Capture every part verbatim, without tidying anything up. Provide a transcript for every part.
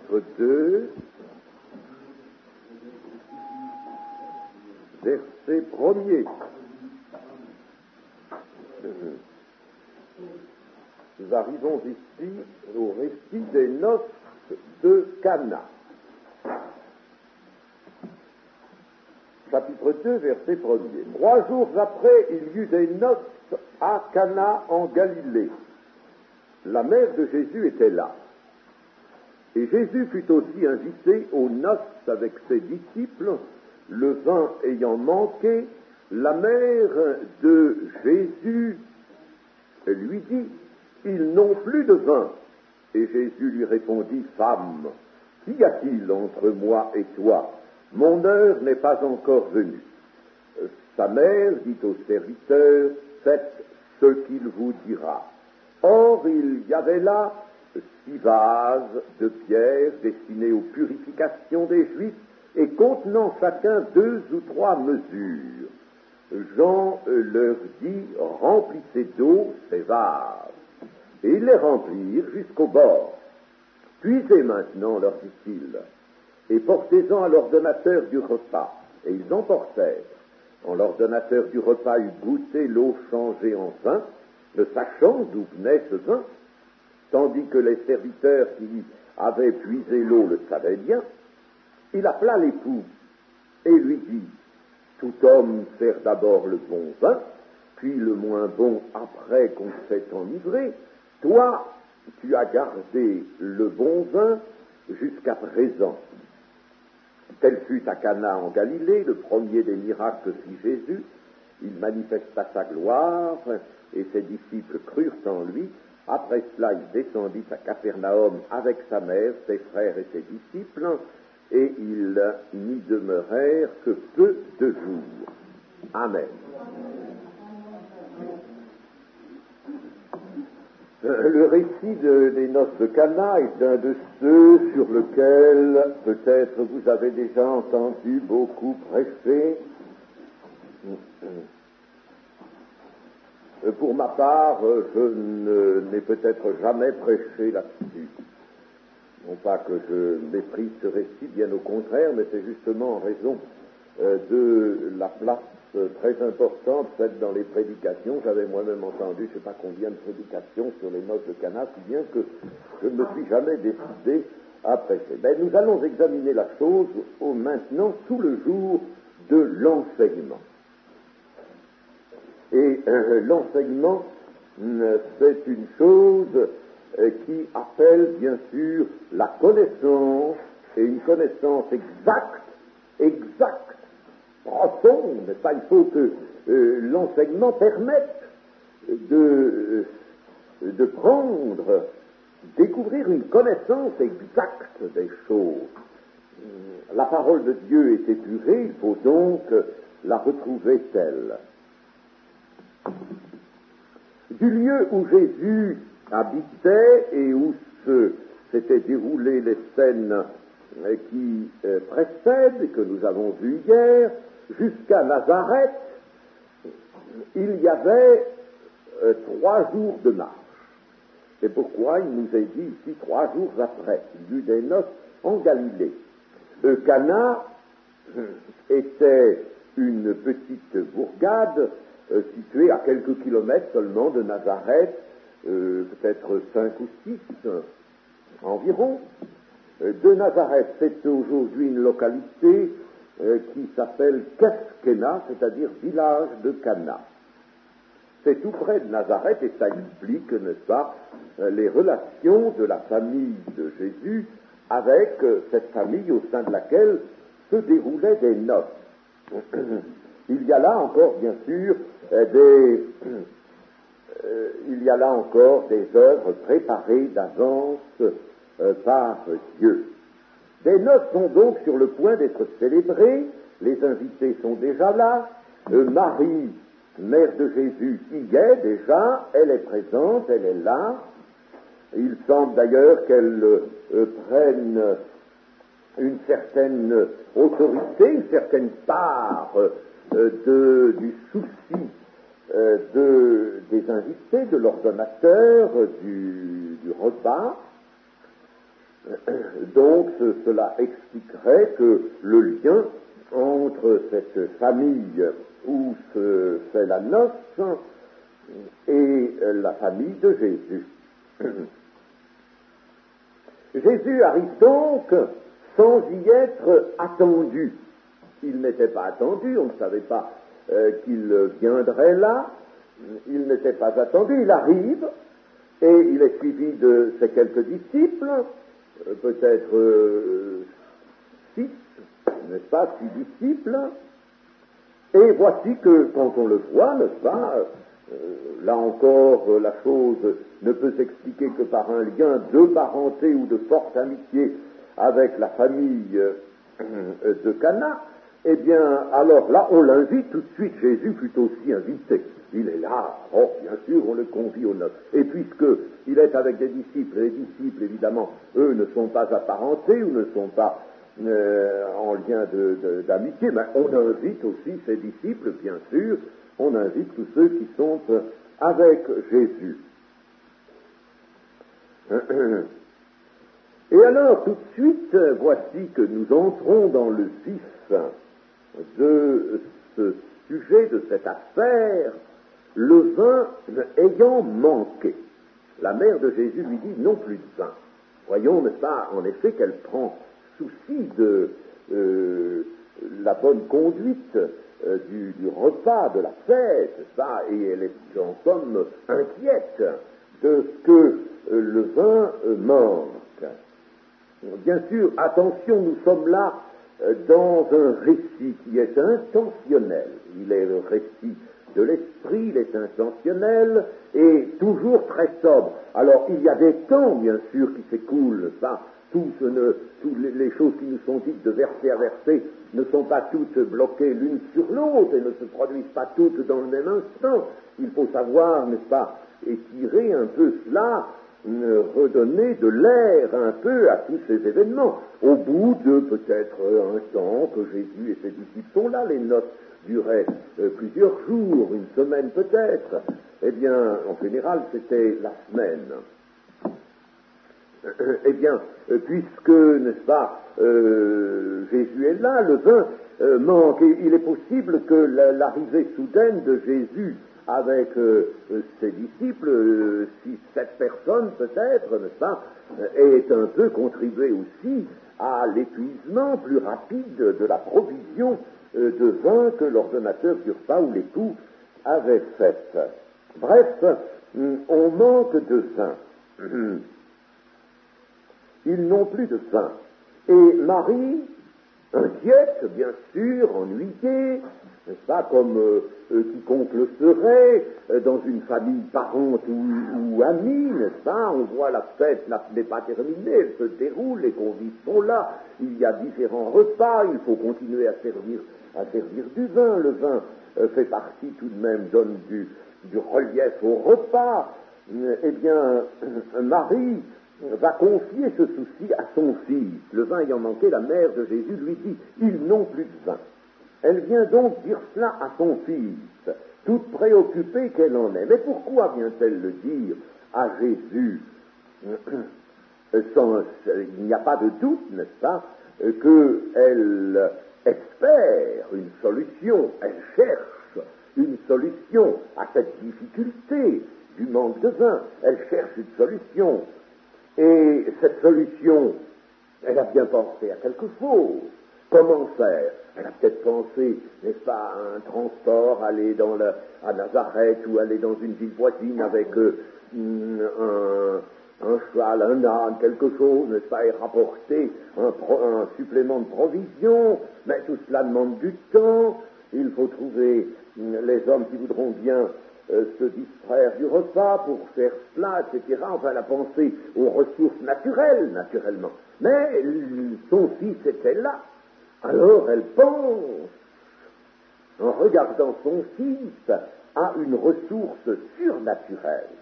chapitre deux, verset premier. Nous arrivons ici au récit des noces de Cana. Chapitre deux, verset premier. Trois jours après, il y eut des noces à Cana en Galilée. La mère de Jésus était là. Et Jésus fut aussi invité aux noces avec ses disciples. Le vin ayant manqué, la mère de Jésus lui dit, « Ils n'ont plus de vin. » Et Jésus lui répondit, « Femme, qu'y a-t-il entre moi et toi? Mon heure n'est pas encore venue. » Sa mère dit aux serviteurs, « Faites ce qu'il vous dira. » Or, il y avait là six vases de pierre destinés aux purifications des Juifs et contenant chacun deux ou trois mesures. Jean leur dit, « Remplissez d'eau ces vases. » Et ils les remplirent jusqu'au bord. « Puisez maintenant, leur dit-il, et portez-en à l'ordonnateur du repas. » Et ils emportèrent. Quand l'ordonnateur du repas eut goûté l'eau changée en vin, ne sachant d'où venait ce vin, tandis que les serviteurs qui avaient puisé l'eau le savaient bien, il appela l'époux et lui dit, « Tout homme sert d'abord le bon vin, puis le moins bon après qu'on s'est enivré. Toi, tu as gardé le bon vin jusqu'à présent. » Tel fut à Cana en Galilée, le premier des miracles que fit Jésus. Il manifesta sa gloire, et ses disciples crurent en lui. Après cela, il descendit à Capharnaüm avec sa mère, ses frères et ses disciples, et ils n'y demeurèrent que peu de jours. Amen. Le récit de, des noces de Cana est un de ceux sur lesquels peut-être vous avez déjà entendu beaucoup prêcher. Pour ma part, je ne, n'ai peut-être jamais prêché là-dessus. Non pas que je méprise ce récit, bien au contraire, mais c'est justement en raison euh, de la place euh, très importante faite dans les prédications. J'avais moi-même entendu, je ne sais pas combien de prédications sur les noces de Cana, si bien que je ne me suis jamais décidé à prêcher. Mais nous allons examiner la chose au, maintenant sous le jour de l'enseignement. Et euh, l'enseignement, euh, c'est une chose euh, qui appelle bien sûr la connaissance, et une connaissance exacte, exacte, profonde. Ça, il faut que euh, l'enseignement permette de, euh, de prendre, découvrir une connaissance exacte des choses. La parole de Dieu est épurée, il faut donc la retrouver telle. Du lieu où Jésus habitait et où se, s'étaient déroulées les scènes qui euh, précèdent et que nous avons vues hier, jusqu'à Nazareth, il y avait euh, trois jours de marche. C'est pourquoi il nous est dit ici trois jours après, il y eut des noces en Galilée. Euh, Cana était une petite bourgade Euh, situé à quelques kilomètres seulement de Nazareth, euh, peut-être cinq ou six euh, environ. Euh, de Nazareth, c'est aujourd'hui une localité euh, qui s'appelle Keskena, c'est-à-dire village de Cana. C'est tout près de Nazareth et ça explique, n'est-ce pas, euh, les relations de la famille de Jésus avec euh, cette famille au sein de laquelle se déroulaient des noces. Il y a là encore, bien sûr, euh, des, euh, il y a là encore des œuvres préparées d'avance euh, par Dieu. Des noces sont donc sur le point d'être célébrées, les invités sont déjà là, euh, Marie, mère de Jésus, y est déjà, elle est présente, elle est là. Il semble d'ailleurs qu'elle euh, prenne une certaine autorité, une certaine part euh, De, du souci euh, de, des invités, de l'ordonnateur, du, du repas. donc ce, cela expliquerait que le lien entre cette famille où se fait la noce et la famille de Jésus. Jésus arrive donc sans y être attendu. Il n'était pas attendu, on ne savait pas euh, qu'il viendrait là, il n'était pas attendu, il arrive, et il est suivi de ses quelques disciples, euh, peut-être euh, six, n'est-ce pas, six disciples, et voici que quand on le voit, n'est-ce pas, euh, là encore, euh, la chose ne peut s'expliquer que par un lien de parenté ou de forte amitié avec la famille euh, de Cana. Eh bien, alors là, on l'invite tout de suite. Jésus fut aussi invité. Il est là. Oh, bien sûr, on le convie aux noces. Et puisqu'il est avec des disciples, les disciples, évidemment, eux ne sont pas apparentés ou ne sont pas euh, en lien de, de, d'amitié, mais on invite aussi ses disciples, bien sûr. On invite tous ceux qui sont avec Jésus. Et alors, tout de suite, voici que nous entrons dans le vif de ce sujet, de cette affaire, le vin ayant manqué. La mère de Jésus lui dit non plus de vin. Voyons, n'est-ce pas, en effet, qu'elle prend souci de euh, la bonne conduite euh, du, du repas, de la fête, n'est-ce pas, et elle est en somme inquiète de ce que euh, le vin euh, manque. Bien sûr, attention, nous sommes là euh, dans un récit qui est intentionnel. Il est le récit de l'esprit, il est intentionnel et toujours très sobre. Alors, il y a des temps, bien sûr, qui s'écoulent, ça. Toutes tous les, les choses qui nous sont dites de verset à verset ne sont pas toutes bloquées l'une sur l'autre et ne se produisent pas toutes dans le même instant. Il faut savoir, n'est-ce pas, étirer un peu cela, redonner de l'air un peu à tous ces événements. Au bout de peut-être un temps que Jésus et ses disciples sont là, les noces duraient euh, plusieurs jours, une semaine peut-être, eh bien, en général, c'était la semaine. Eh bien, euh, puisque, n'est-ce pas, euh, Jésus est là, le vin euh, manque, et il est possible que la, l'arrivée soudaine de Jésus avec euh, ses disciples, euh, six, sept personnes peut-être, n'est-ce pas, ait un peu contribué aussi à l'épuisement plus rapide de la provision euh, de vin que l'ordonnateur du repas ou l'époux avait faite. Bref, on manque de vin. Ils n'ont plus de vin. Et Marie, inquiète, bien sûr, ennuyée, n'est-ce pas, comme euh, euh, quiconque le serait, euh, dans une famille parente ou, ou amie, n'est-ce pas, on voit la fête la, n'est pas terminée, elle se déroule, les convives sont là, il y a différents repas, il faut continuer à servir, à servir du vin, le vin euh, fait partie tout de même, donne du, du relief au repas. Eh bien, Marie va confier ce souci à son fils. Le vin ayant manqué, la mère de Jésus lui dit, ils n'ont plus de vin. Elle vient donc dire cela à son fils, toute préoccupée qu'elle en est. Mais pourquoi vient-elle le dire à Jésus? Sans, il n'y a pas de doute, n'est-ce pas, qu'elle espère une solution, elle cherche une solution à cette difficulté du manque de vin. Elle cherche une solution. Et cette solution, elle a bien pensé à quelque chose. Comment faire? Elle a peut-être pensé, n'est-ce pas, à un transport, aller dans le, à Nazareth ou aller dans une ville voisine avec euh, un, un cheval, un âne, quelque chose, n'est-ce pas, et rapporter un, pro, un supplément de provisions. Mais tout cela demande du temps. Il faut trouver les hommes qui voudront bien Euh, se distraire du repas pour faire cela, et cetera. Enfin, la pensée aux ressources naturelles, naturellement. Mais son fils était là. Alors elle pense, en regardant son fils, à une ressource surnaturelle.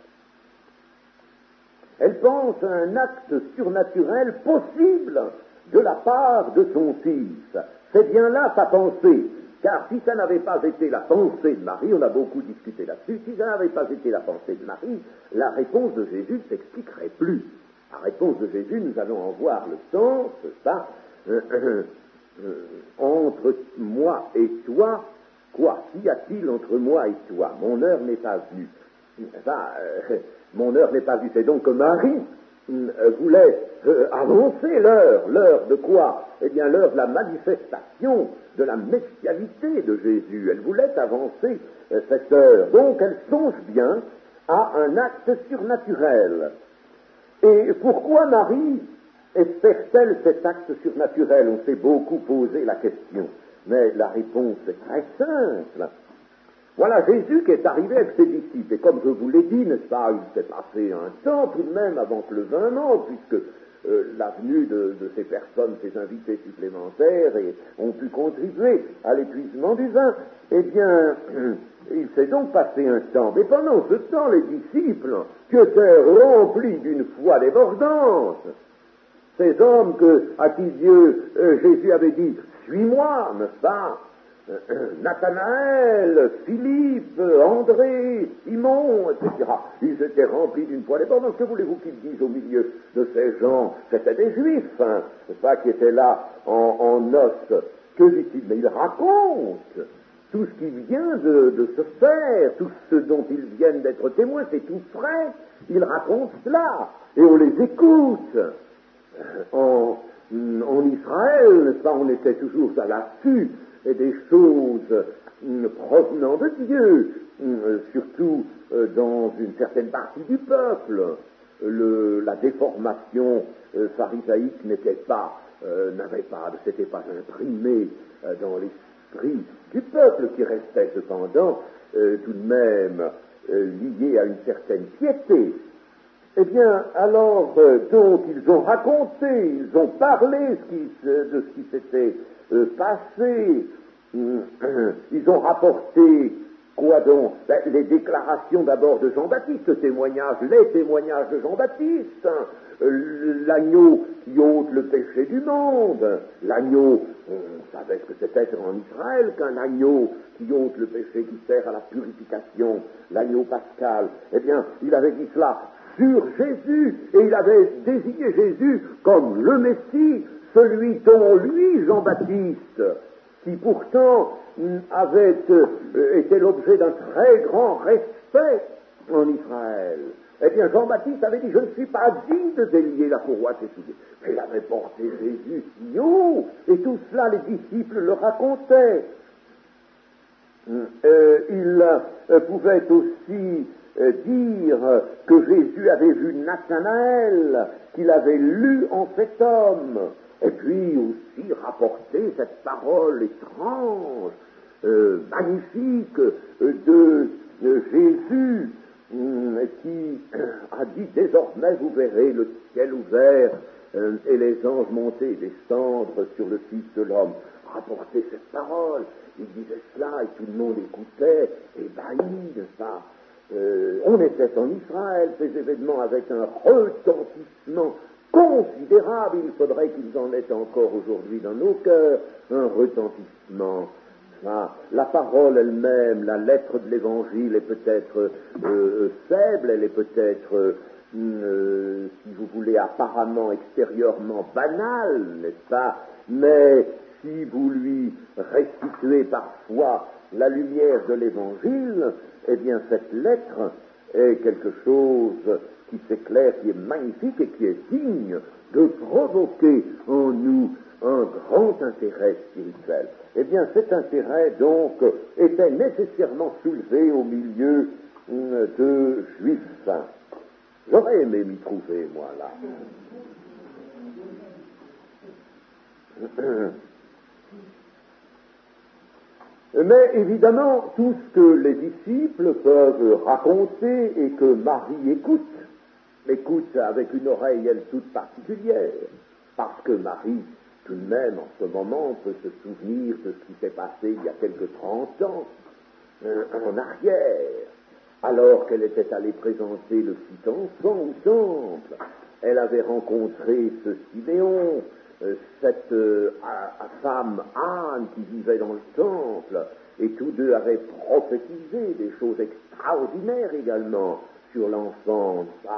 Elle pense à un acte surnaturel possible de la part de son fils. C'est bien là sa pensée. Car si ça n'avait pas été la pensée de Marie, on a beaucoup discuté là-dessus, si ça n'avait pas été la pensée de Marie, la réponse de Jésus ne s'expliquerait plus. La réponse de Jésus, nous allons en voir le sens, ça, euh, euh, euh, entre moi et toi, quoi? Qu'y a-t-il entre moi et toi? Mon heure n'est pas venue. Ça, euh, mon heure n'est pas venue. C'est donc que Marie euh, voulait euh, avancer l'heure. L'heure de quoi? Eh bien, l'heure de la manifestation de la messialité de Jésus. Elle voulait avancer euh, cette heure. Donc, elle songe bien à un acte surnaturel. Et pourquoi Marie espère-t-elle cet acte surnaturel? On s'est beaucoup posé la question, mais la réponse est très simple. Voilà Jésus qui est arrivé avec ses disciples, et comme je vous l'ai dit, n'est-ce pas, il s'est passé un temps tout de même avant que le vin manque, puisque euh, la venue de, de ces personnes, ces invités supplémentaires, et ont pu contribuer à l'épuisement du vin. Eh bien, il s'est donc passé un temps, mais pendant ce temps, les disciples, qui étaient remplis d'une foi débordante, ces hommes que, à qui Dieu, euh, Jésus avait dit, suis-moi, n'est-ce pas? Nathanaël, Philippe, André, Simon, et cetera. Ils étaient remplis d'une foi débordante. Que voulez-vous qu'ils disent au milieu de ces gens? C'était des Juifs, hein, pas qui étaient là en, en noces. Que dit-il? Mais ils racontent tout ce qui vient de, de se faire, tout ce dont ils viennent d'être témoins, c'est tout frais. Ils racontent cela, et on les écoute. En, en Israël, n'est-ce pas, on était toujours à l'affût et des choses euh, provenant de Dieu, euh, surtout euh, dans une certaine partie du peuple. Le, la déformation euh, pharisaïque n'était pas, euh, n'avait pas, ne s'était pas imprimée euh, dans l'esprit du peuple, qui restait cependant euh, tout de même euh, lié à une certaine piété. Eh bien, alors, euh, donc, ils ont raconté, ils ont parlé ce qui, euh, de ce qui s'était euh, passé, ils ont rapporté, quoi donc? Ben, les déclarations d'abord de Jean-Baptiste, témoignages, les témoignages de Jean-Baptiste, hein, l'agneau qui ôte le péché du monde, l'agneau, on savait ce que c'était en Israël, qu'un agneau qui ôte le péché, qui sert à la purification, l'agneau pascal, eh bien, il avait dit cela sur Jésus, et il avait désigné Jésus comme le Messie, celui dont lui, Jean-Baptiste, qui pourtant avait euh, été l'objet d'un très grand respect en Israël. Eh bien, Jean-Baptiste avait dit, je ne suis pas digne de délier la courroie de ses souliers. Mais il avait porté Jésus si haut, et tout cela, les disciples le racontaient. Euh, il euh, pouvait aussi euh, dire que Jésus avait vu Nathanaël, qu'il avait lu en cet homme, et puis aussi rapporter cette parole étrange, euh, magnifique euh, de, de Jésus, euh, qui a dit, désormais vous verrez le ciel ouvert euh, et les anges monter et descendre sur le Fils de l'homme. Rapporter cette parole, il disait cela et tout le monde écoutait, ébahi, n'est-ce pas? Euh, on était en Israël, ces événements avec un retentissement considérable, il faudrait qu'ils en aient encore aujourd'hui dans nos cœurs, un retentissement. Ah, la parole elle-même, la lettre de l'Évangile est peut-être euh, faible, elle est peut-être, euh, euh, si vous voulez, apparemment, extérieurement banale, n'est-ce pas? Mais si vous lui restituez parfois la lumière de l'Évangile, eh bien cette lettre est quelque chose qui s'éclaire, qui est magnifique et qui est digne de provoquer en nous un grand intérêt spirituel. Eh bien cet intérêt donc était nécessairement soulevé au milieu de Juifs. J'aurais aimé m'y trouver, moi, là. Mais évidemment, tout ce que les disciples peuvent raconter et que Marie écoute, écoute avec une oreille, elle, toute particulière, parce que Marie, tout de même, en ce moment, peut se souvenir de ce qui s'est passé il y a quelque trente ans, euh, en arrière, alors qu'elle était allée présenter le petit enfant au temple. Elle avait rencontré ce Siméon, euh, cette euh, à, à femme Anne qui vivait dans le temple, et tous deux avaient prophétisé des choses extraordinaires également sur l'enfant, ça,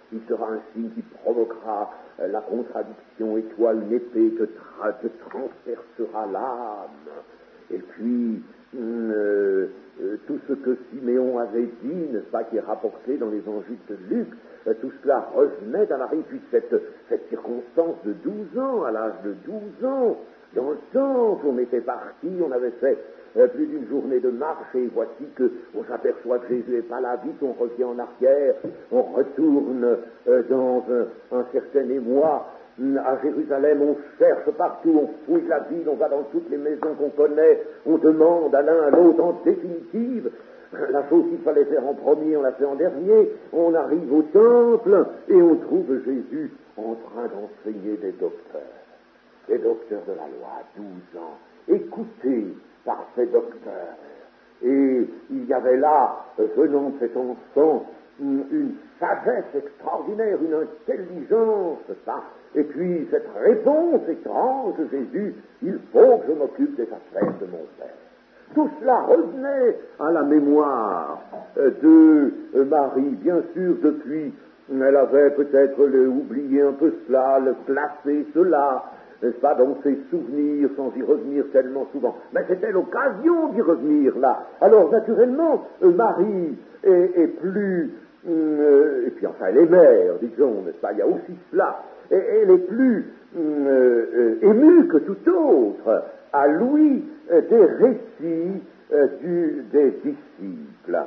il sera un signe qui provoquera euh, la contradiction, et toi une épée te, tra- te transpercera l'âme. Et puis, euh, euh, tout ce que Siméon avait dit, n'est-ce pas, qui est rapporté dans l'évangile de Luc, euh, tout cela revenait à la vie, puis cette, cette circonstance de douze ans, à l'âge de douze ans, dans le temple, on était parti, on avait fait euh, plus d'une journée de marche, et voici qu'on s'aperçoit que Jésus n'est pas là, vite on revient en arrière, on retourne euh, dans un, un certain émoi, à Jérusalem, on cherche partout, on fouille la ville, on va dans toutes les maisons qu'on connaît, on demande à l'un à l'autre, en définitive, la chose qu'il fallait faire en premier, on l'a fait en dernier, on arrive au temple et on trouve Jésus en train d'enseigner des docteurs, des docteurs de la loi, douze ans, écoutés par ces docteurs. Et il y avait là, venant de cet enfant, une sagesse extraordinaire, une intelligence, ça. Et puis cette réponse étrange de Jésus, il faut que je m'occupe des affaires de mon Père. Tout cela revenait à la mémoire de Marie, bien sûr, depuis, elle avait peut-être oublié un peu cela, le classé cela, n'est-ce pas, dans ses souvenirs, sans y revenir tellement souvent. Mais c'était l'occasion d'y revenir là. Alors, naturellement, Marie est, est plus... Euh, et puis enfin, elle est mère, disons, n'est-ce pas, il y a aussi cela. Et elle est plus euh, euh, émue que tout autre à l'ouïe euh, des récits euh, du, des disciples.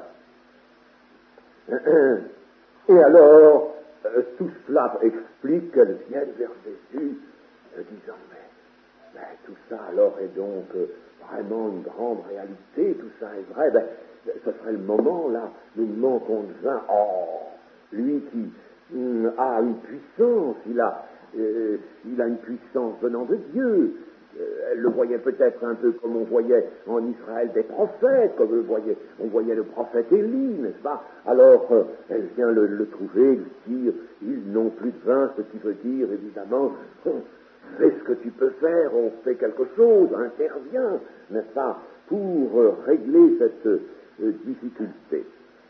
Et alors, euh, tout cela explique qu'elle vienne vers Jésus, euh, disant, mais, mais tout ça alors est donc euh, vraiment une grande réalité, tout ça est vrai, ben, ce serait le moment, là, nous manquons de vin. Oh, lui qui hum, a une puissance, il a, euh, il a une puissance venant de Dieu. Euh, elle le voyait peut-être un peu comme on voyait en Israël des prophètes, comme on voyait, on voyait le prophète Élie, n'est-ce pas? Alors, euh, elle vient le, le trouver, lui dire, ils n'ont plus de vin, ce qui veut dire, évidemment, fais ce que tu peux faire, on fait quelque chose, intervient, n'est-ce pas, pour euh, régler cette euh, difficulté.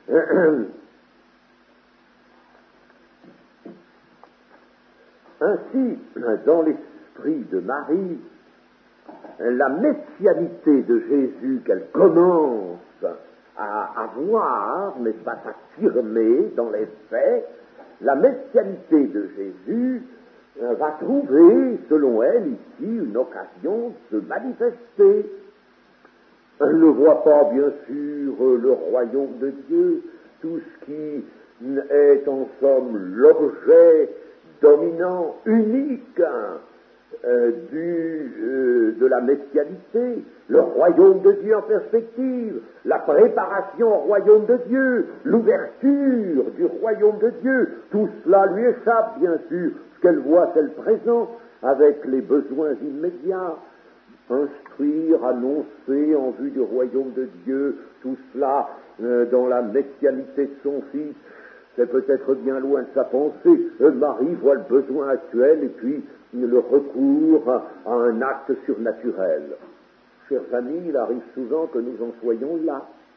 Ainsi, dans l'esprit de Marie, la messianité de Jésus qu'elle commence à avoir, mais pas s'affirmer dans les faits, la messianité de Jésus va trouver, selon elle, ici, une occasion de se manifester. Elle ne voit pas, bien sûr, le royaume de Dieu, tout ce qui est en somme l'objet dominant, unique, euh, du, euh, de la messianité, le royaume de Dieu en perspective, la préparation au royaume de Dieu, l'ouverture du royaume de Dieu, tout cela lui échappe, bien sûr. Ce qu'elle voit, c'est le présent, avec les besoins immédiats. Instruire, annoncer en vue du royaume de Dieu, tout cela euh, dans la messianité de son Fils, c'est peut-être bien loin de sa pensée. Euh, Marie voit le besoin actuel et puis le recours à, à un acte surnaturel. Chers amis, il arrive souvent que nous en soyons là.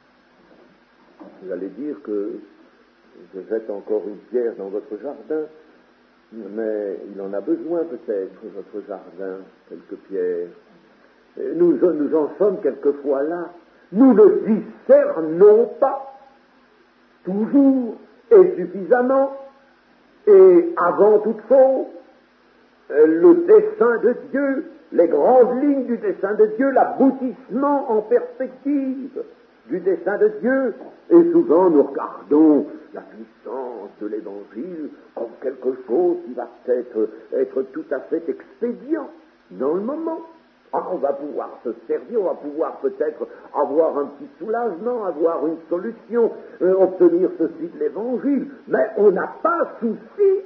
Vous allez dire que vous êtes encore une pierre dans votre jardin, mais il en a besoin peut-être, votre jardin, quelques pierres. Nous, nous en sommes quelquefois là. Nous ne discernons pas toujours et suffisamment et avant toute chose le dessein de Dieu, les grandes lignes du dessein de Dieu, l'aboutissement en perspective du dessein de Dieu. Et souvent nous regardons la puissance de l'Évangile comme quelque chose qui va être, être tout à fait expédient dans le moment. Ah, on va pouvoir se servir, on va pouvoir peut-être avoir un petit soulagement, avoir une solution, euh, obtenir ceci de l'Évangile, mais on n'a pas souci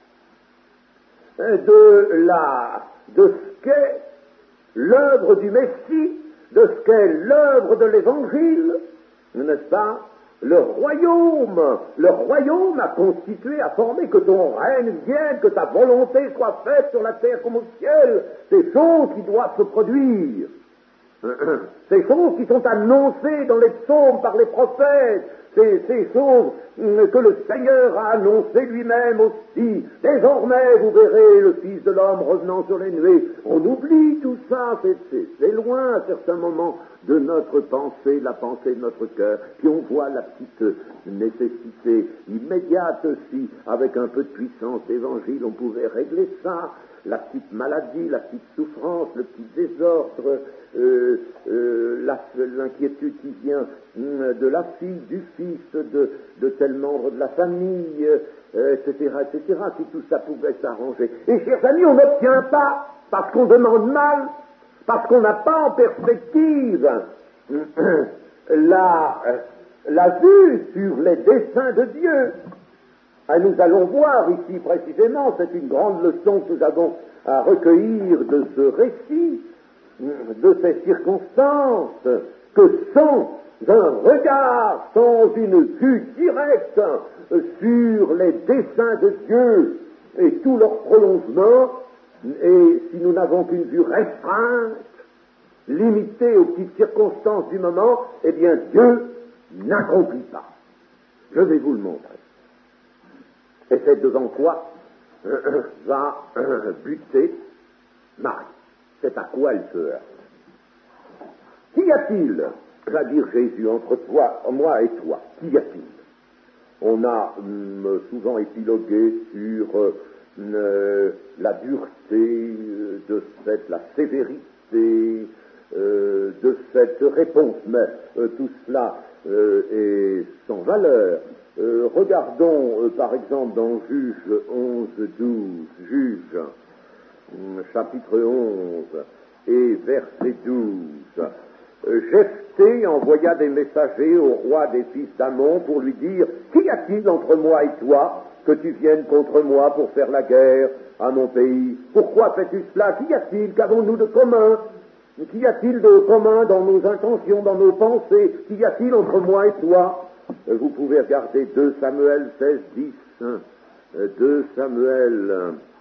euh, de la, de ce qu'est l'œuvre du Messie, de ce qu'est l'œuvre de l'Évangile, n'est-ce pas? Le royaume, le royaume a constitué, a formé que ton règne vienne, que ta volonté soit faite sur la terre comme au ciel. Ces choses qui doivent se produire. Ces choses qui sont annoncées dans les psaumes par les prophètes, ces, ces choses que le Seigneur a annoncées lui-même aussi. Désormais, vous verrez le Fils de l'homme revenant sur les nuées. On oublie tout ça, c'est, c'est, c'est loin à certains moments de notre pensée, la pensée de notre cœur. Puis on voit la petite nécessité immédiate aussi, avec un peu de puissance d'évangile, on pouvait régler ça. La petite maladie, la petite souffrance, le petit désordre, euh, euh, la, l'inquiétude qui vient euh, de la fille, du fils, de, de tel membre de la famille, euh, et cetera, et cetera, si tout ça pouvait s'arranger. Et chers amis, on n'obtient pas parce qu'on demande mal, parce qu'on n'a pas en perspective la, la vue sur les desseins de Dieu. Et nous allons voir ici précisément, c'est une grande leçon que nous avons à recueillir de ce récit, de ces circonstances, que sans un regard, sans une vue directe sur les desseins de Dieu et tout leur prolongement, et si nous n'avons qu'une vue restreinte, limitée aux petites circonstances du moment, eh bien Dieu n'accomplit pas. Je vais vous le montrer. Et c'est devant quoi euh, va euh, buter Marie. C'est à quoi elle se heurte. Qu'y a-t-il, va dire Jésus, entre toi, moi et toi? Qu'y a-t-il? On a hum, souvent épilogué sur euh, la dureté de cette, la sévérité euh, de cette réponse, mais euh, tout cela euh, est sans valeur. Euh, regardons, euh, par exemple, dans Juge onze, douze, Juge, euh, chapitre onze, et verset douze. Euh, Jephthé envoya des messagers au roi des fils d'Ammon pour lui dire « Qu'y a-t-il entre moi et toi, que tu viennes contre moi pour faire la guerre à mon pays? Pourquoi fais-tu cela? Qu'y a-t-il? Qu'avons-nous de commun? Qu'y a-t-il de commun dans nos intentions, dans nos pensées? Qu'y a-t-il entre moi et toi ?» Vous pouvez regarder deux Samuel seize, dix, deux Samuel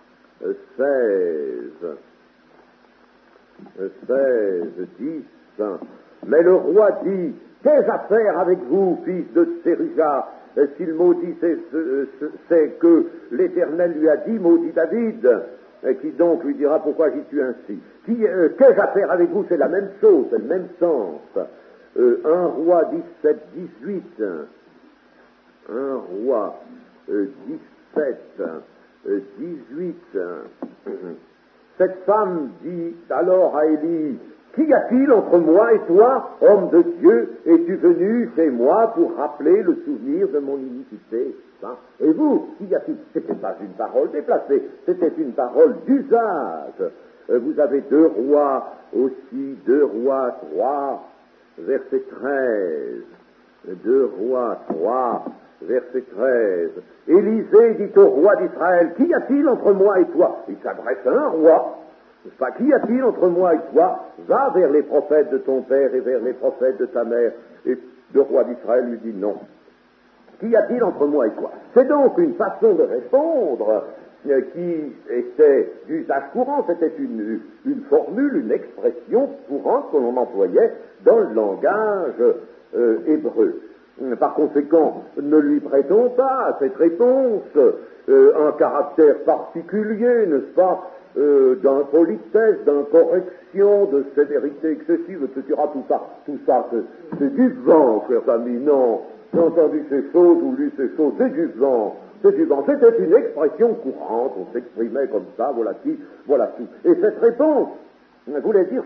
seize, seize, dix. Mais le roi dit, qu'ai-je à faire avec vous, fils de Tséruja? S'il maudit, c'est, c'est que l'Éternel lui a dit, maudit David, et qui donc lui dira, pourquoi j'y suis ainsi? Qui, euh, qu'ai-je à faire avec vous? C'est la même chose, c'est le même sens. Euh, un roi dix-sept, dix-huit, un roi euh, dix-sept, euh, dix-huit, cette femme dit alors à Élie, qu'y a-t-il entre moi et toi, homme de Dieu? Es-tu venu chez moi pour rappeler le souvenir de mon iniquité? Hein? Et vous, qu'y a-t-il? C'était pas une parole déplacée, c'était une parole d'usage. Euh, vous avez deux rois aussi, deux rois, trois, verset treize, deux rois, trois, verset treize. Élisée dit au roi d'Israël, qu'y a-t-il entre moi et toi? Il s'adresse à un roi, n'est-ce pas? Qu'y a-t-il entre moi et toi? Va vers les prophètes de ton père et vers les prophètes de ta mère. Et le roi d'Israël lui dit non. Qu'y a-t-il entre moi et toi? C'est donc une façon de répondre euh, qui était d'usage courant, c'était une, une formule, une expression courante que l'on employait dans le langage euh, hébreu. Par conséquent, ne lui prêtons pas à cette réponse euh, un caractère particulier, n'est-ce pas, euh, d'impolitesse, d'incorrection, de sévérité excessive, et cetera. Tout ça, tout ça, c'est, c'est du vent, chers amis. Non, j'ai entendu ces choses ou lu ces choses, c'est du vent. C'est du vent. C'était une expression courante, on s'exprimait comme ça, voilà qui, voilà tout. Et cette réponse voulait dire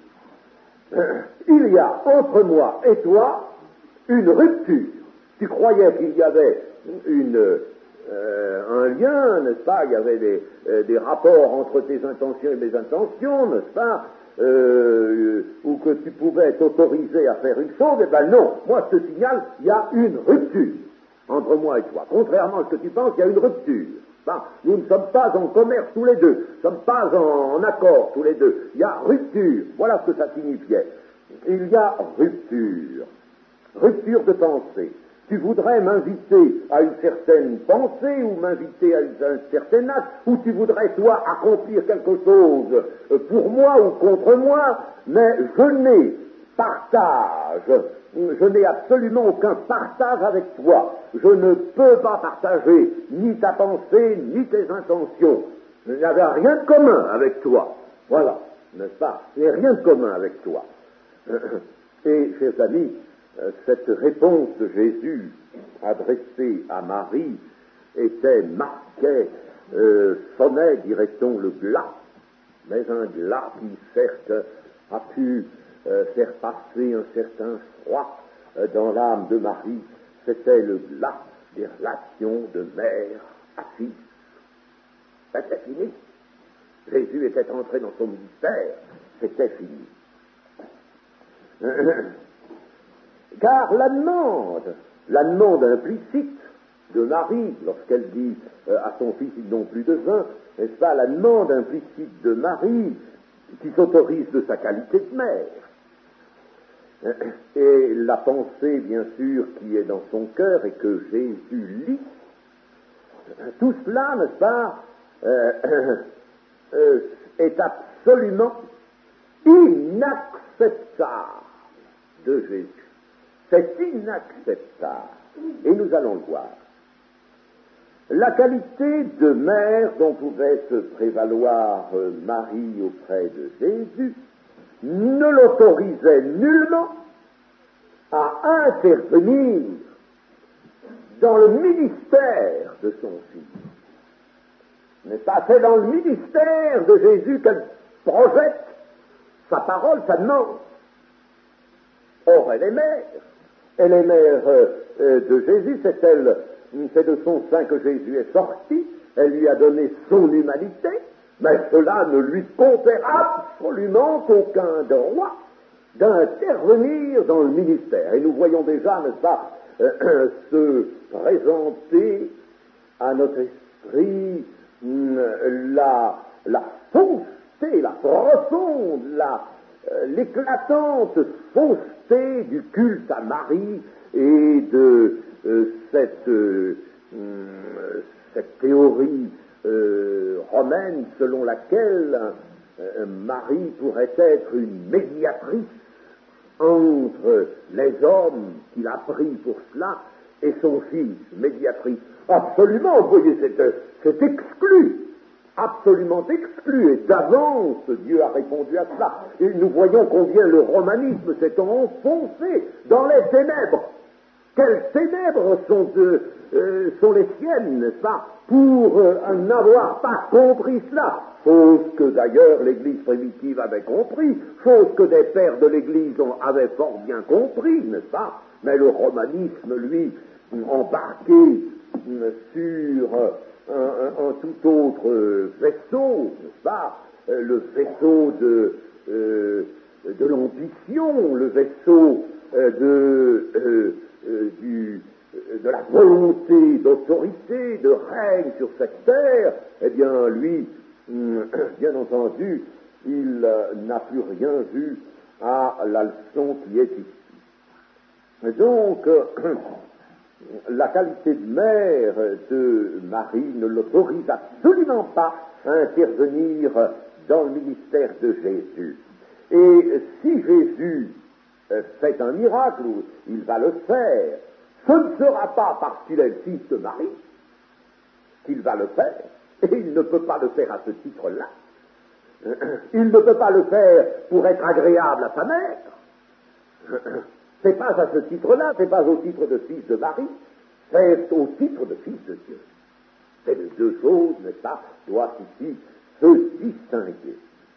ceci. Il y a entre moi et toi une rupture. Tu croyais qu'il y avait une, euh, un lien, n'est-ce pas? Il y avait des, euh, des rapports entre tes intentions et mes intentions, n'est-ce pas? Euh, ou que tu pouvais t'autoriser à faire une chose. Eh bien non, moi je te signale, il y a une rupture entre moi et toi. Contrairement à ce que tu penses, il y a une rupture. Ben, nous ne sommes pas en commerce tous les deux, nous ne sommes pas en, en accord tous les deux. Il y a rupture. Voilà ce que ça signifiait. Il y a rupture. Rupture de pensée. Tu voudrais m'inviter à une certaine pensée ou m'inviter à un certain acte, ou tu voudrais, toi, accomplir quelque chose pour moi ou contre moi, mais je n'ai partage, je n'ai absolument aucun partage avec toi. Je ne peux pas partager ni ta pensée, ni tes intentions. Je n'avais rien de commun avec toi. Voilà, n'est-ce pas? Je n'ai rien de commun avec toi. Et, chers amis, cette réponse de Jésus adressée à Marie était, marquait, euh, sonnait, dirait-on, le glas, mais un glas qui, certes, a pu euh, faire passer un certain froid euh, dans l'âme de Marie. C'était le glas des relations de mère à fils. C'était fini. Jésus était entré dans son ministère, c'était fini. Car la demande, la demande implicite de Marie, lorsqu'elle dit euh, à son fils, ils n'ont plus de vin, n'est-ce pas, la demande implicite de Marie, qui s'autorise de sa qualité de mère, et la pensée, bien sûr, qui est dans son cœur et que Jésus lit, tout cela, n'est-ce pas, euh, euh, est absolument inacceptable de Jésus. C'est inacceptable. Et nous allons le voir. La qualité de mère dont pouvait se prévaloir Marie auprès de Jésus ne l'autorisait nullement à intervenir dans le ministère de son fils. N'est-ce pas? C'est dans le ministère de Jésus qu'elle projette sa parole, sa demande. Or, elle est mère. Elle est mère euh, euh, de Jésus, c'est elle, c'est de son sein que Jésus est sorti, elle lui a donné son humanité, mais cela ne lui confère absolument aucun droit d'intervenir dans le ministère. Et nous voyons déjà, n'est-ce pas, euh, se présenter à notre esprit euh, la, la fausseté, la profonde, la euh, l'éclatante fausseté du culte à Marie et de euh, cette, euh, euh, cette théorie euh, romaine selon laquelle euh, Marie pourrait être une médiatrice entre les hommes qu'il a pris pour cela et son fils, médiatrice. Absolument, vous voyez, c'est, c'est exclu, absolument exclu, et d'avance, Dieu a répondu à cela. Et nous voyons combien le romanisme s'est enfoncé dans les ténèbres. Quelles ténèbres sont, de, euh, sont les siennes, n'est-ce pas, pour euh, n'avoir pas compris cela, chose que d'ailleurs l'Église primitive avait compris, chose que des pères de l'Église ont, avaient fort bien compris, n'est-ce pas, mais le romanisme, lui, embarqué euh, sur euh, un, un, un tout autre vaisseau, n'est-ce pas, euh, le vaisseau de, euh, de l'ambition, le vaisseau euh, de... Euh, Euh, du, euh, de la volonté d'autorité, de règne sur cette terre, eh bien, lui, hum, bien entendu, il euh, n'a plus rien vu à la leçon qui est ici. Donc, euh, la qualité de mère de Marie ne l'autorise absolument pas à intervenir dans le ministère de Jésus. Et si Jésus fait un miracle, où il va le faire, ce ne sera pas parce qu'il est le fils de Marie qu'il va le faire, et il ne peut pas le faire à ce titre-là. Il ne peut pas le faire pour être agréable à sa mère. C'est pas à ce titre-là, c'est pas au titre de fils de Marie, c'est au titre de fils de Dieu. Ces deux choses, n'est-ce pas, doivent ici se distinguer.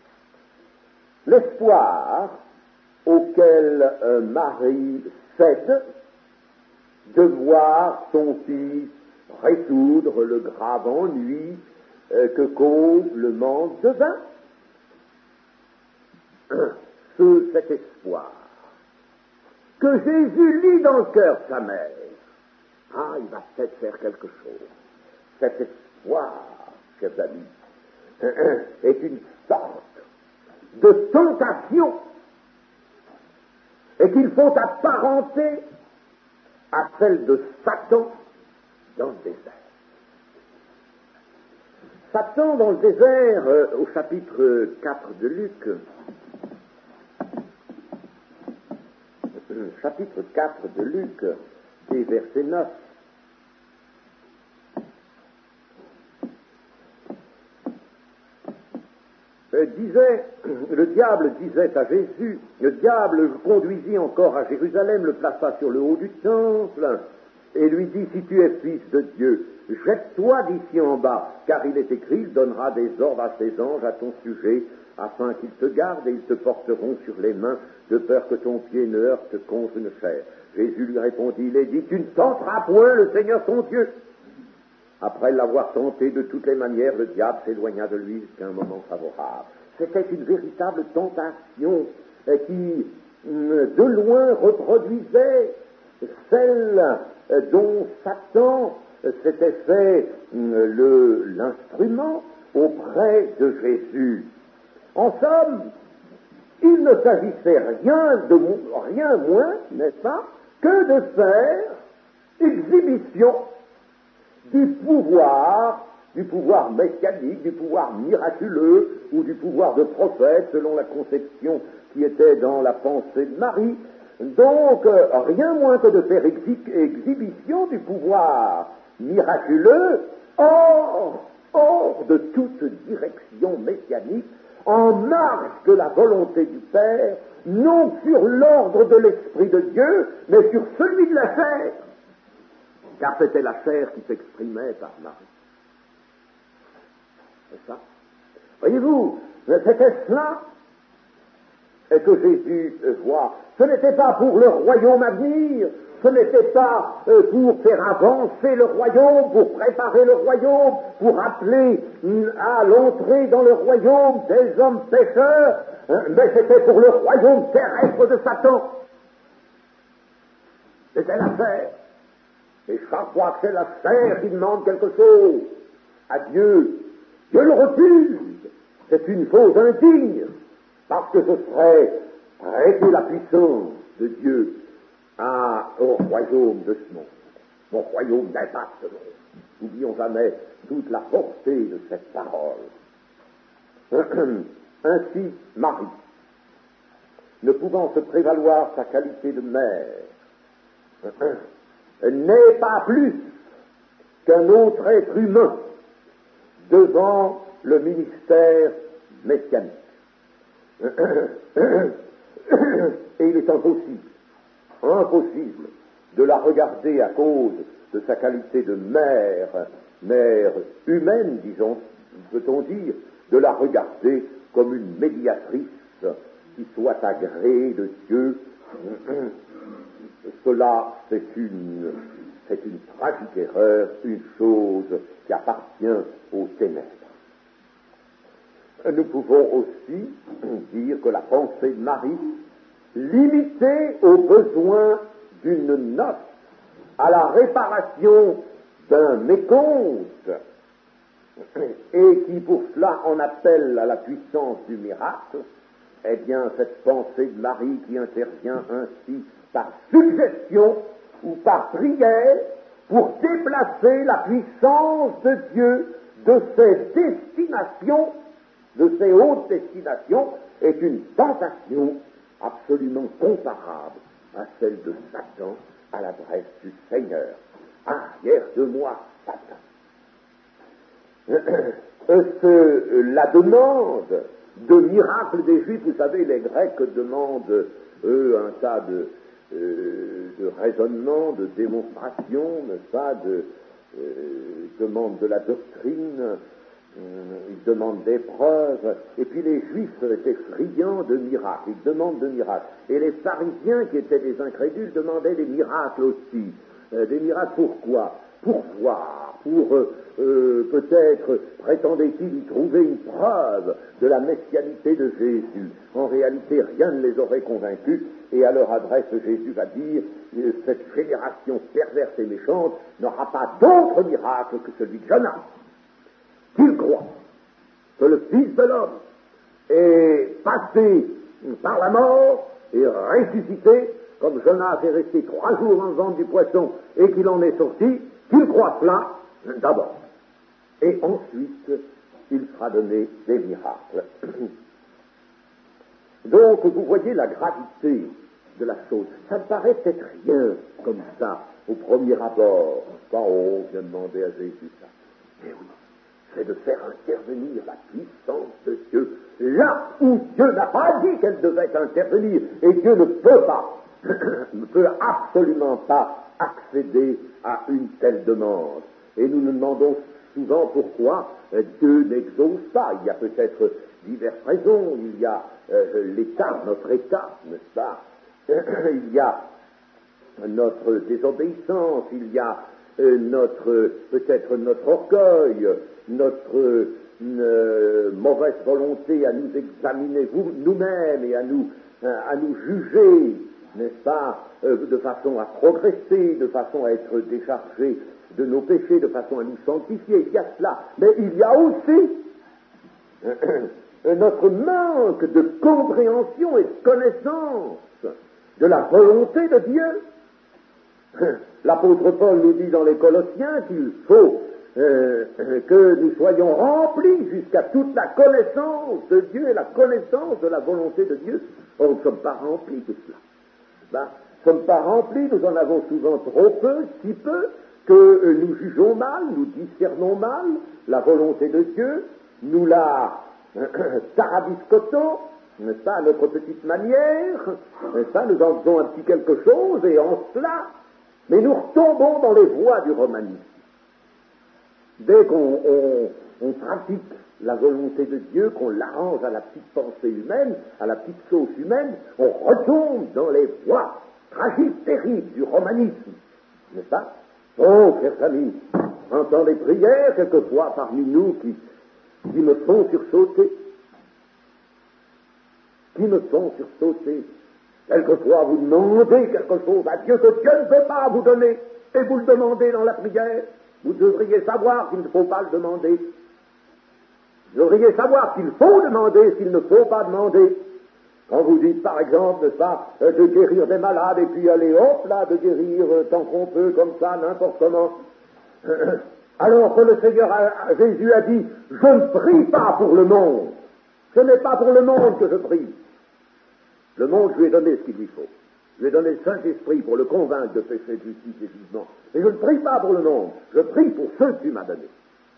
L'espoir auquel euh, Marie cède de voir son fils résoudre le grave ennui euh, que cause le manque de vin. Ce, cet espoir que Jésus lit dans le cœur de sa mère, ah, il va peut-être faire quelque chose. Cet espoir, chers amis, est une sorte de tentation et qu'il faut apparenter à celle de Satan dans le désert. Satan dans le désert, euh, au chapitre quatre de Luc, chapitre quatre de Luc, et verset neuf. Euh, disait, le diable disait à Jésus, le diable le conduisit encore à Jérusalem, le plaça sur le haut du temple, et lui dit, si tu es fils de Dieu, jette-toi d'ici en bas, car il est écrit, il donnera des ordres à ses anges à ton sujet, afin qu'ils te gardent et ils te porteront sur les mains, de peur que ton pied ne heurte contre une chair. Jésus lui répondit, il est dit, tu ne tenteras point le Seigneur ton Dieu. Après l'avoir tenté de toutes les manières, le diable s'éloigna de lui jusqu'à un moment favorable. C'était une véritable tentation euh, qui, euh, de loin, reproduisait celle euh, dont Satan euh, s'était fait euh, le, l'instrument auprès de Jésus. En somme, il ne s'agissait rien de rien moins, n'est-ce pas, que de faire exhibition du pouvoir, du pouvoir messianique, du pouvoir miraculeux, ou du pouvoir de prophète, selon la conception qui était dans la pensée de Marie. Donc, euh, rien moins que de faire exhi- exhibition du pouvoir miraculeux, hors, hors de toute direction messianique, en marge de la volonté du Père, non sur l'ordre de l'Esprit de Dieu, mais sur celui de la chair. Car c'était la chair qui s'exprimait par Marie. C'est ça. Voyez-vous, c'était cela que Jésus voit. Ce n'était pas pour le royaume à venir, ce n'était pas pour faire avancer le royaume, pour préparer le royaume, pour appeler à l'entrée dans le royaume des hommes pécheurs, mais c'était pour le royaume terrestre de Satan. C'était la chair. Et chaque fois que c'est la chair qui demande quelque chose à Dieu, Dieu le refuse. C'est une chose indigne, parce que ce serait prêter la puissance de Dieu à, au royaume de ce monde. Mon royaume n'est pas ce monde. N'oublions jamais toute la portée de cette parole. Ainsi, Marie, ne pouvant se prévaloir sa qualité de mère, n'est pas plus qu'un autre être humain devant le ministère messianique. Et il est impossible, impossible de la regarder à cause de sa qualité de mère, mère humaine, disons, peut-on dire, de la regarder comme une médiatrice qui soit agréée de Dieu. Cela, c'est une, c'est une tragique erreur, une chose qui appartient aux ténèbres. Nous pouvons aussi dire que la pensée de Marie, limitée aux besoins d'une noce, à la réparation d'un mécompte, et qui pour cela en appelle à la puissance du miracle, eh bien, cette pensée de Marie qui intervient ainsi par suggestion ou par prière pour déplacer la puissance de Dieu de ses destinations, de ses hautes destinations, est une tentation absolument comparable à celle de Satan à l'adresse du Seigneur. Arrière de moi, Satan. Ce, la demande de miracles des Juifs, vous savez, les Grecs demandent, eux, un tas de, euh, de raisonnements, de démonstrations, n'est-ce pas, de, euh, demandent de la doctrine, euh, ils demandent des preuves, et puis les Juifs étaient friands de miracles, ils demandent de miracles. Et les pharisiens, qui étaient des incrédules, demandaient des miracles aussi. Euh, des miracles pourquoi ? Pour voir, pour euh, euh, peut-être, prétendait-il, y trouver une preuve de la messianité de Jésus. En réalité, rien ne les aurait convaincus, et à leur adresse, Jésus va dire, euh, cette génération perverse et méchante n'aura pas d'autre miracle que celui de Jonas. Qu'il croit que le Fils de l'homme est passé par la mort et ressuscité, comme Jonas est resté trois jours dans le ventre du poisson et qu'il en est sorti, qu'il croit cela d'abord. Et ensuite, il sera donné des miracles. Donc, vous voyez la gravité de la chose. Ça ne paraît peut-être rien comme ça, au premier abord. Pas, oh, on vient demander à Jésus ça. Mais oui, c'est de faire intervenir la puissance de Dieu là où Dieu n'a pas dit qu'elle devait intervenir. Et Dieu ne peut pas, ne peut absolument pas accéder à une telle demande. Et nous nous demandons souvent pourquoi Dieu n'exauce pas. Il y a peut-être diverses raisons. Il y a euh, l'état, notre état, n'est-ce pas? Il y a notre désobéissance, il y a euh, notre, peut-être notre orgueil, notre euh, mauvaise volonté à nous examiner vous, nous-mêmes et à nous, à nous juger, n'est-ce pas, euh, de façon à progresser, de façon à être déchargé de nos péchés, de façon à nous sanctifier. Il y a cela. Mais il y a aussi euh, notre manque de compréhension et de connaissance de la volonté de Dieu. L'apôtre Paul nous dit dans les Colossiens qu'il faut euh, que nous soyons remplis jusqu'à toute la connaissance de Dieu et la connaissance de la volonté de Dieu. Or, nous ne sommes pas remplis de cela. Ben, nous ne sommes pas remplis, nous en avons souvent trop peu, si peu, que euh, nous jugeons mal, nous discernons mal la volonté de Dieu, nous la euh, tarabiscotons, n'est-ce pas, à notre petite manière, n'est-ce pas, nous en faisons un petit quelque chose, et en cela, mais nous retombons dans les voies du romanisme. Dès qu'on on, on pratique la volonté de Dieu, qu'on l'arrange à la petite pensée humaine, à la petite sauce humaine, on retombe dans les voies tragiques, terribles du romanisme, n'est-ce pas? Oh, chers amis, j'entends des prières quelquefois parmi nous qui, qui me font sursauter, qui me font sursauter. Quelquefois, vous demandez quelque chose à Dieu que Dieu ne veut pas vous donner, et vous le demandez dans la prière. Vous devriez savoir qu'il ne faut pas le demander. Vous devriez savoir qu'il faut demander, s'il ne faut pas demander. Quand vous dites, par exemple, pas de guérir des malades, et puis aller, hop là, de guérir tant qu'on peut, comme ça, n'importe comment. Alors que le Seigneur a, Jésus a dit, je ne prie pas pour le monde. Ce n'est pas pour le monde que je prie. Le monde, je lui ai donné ce qu'il lui faut. Je lui ai donné le Saint-Esprit pour le convaincre de péché, de justice et de jugement. Et je ne prie pas pour le monde. Je prie pour ceux que tu m'as donnés.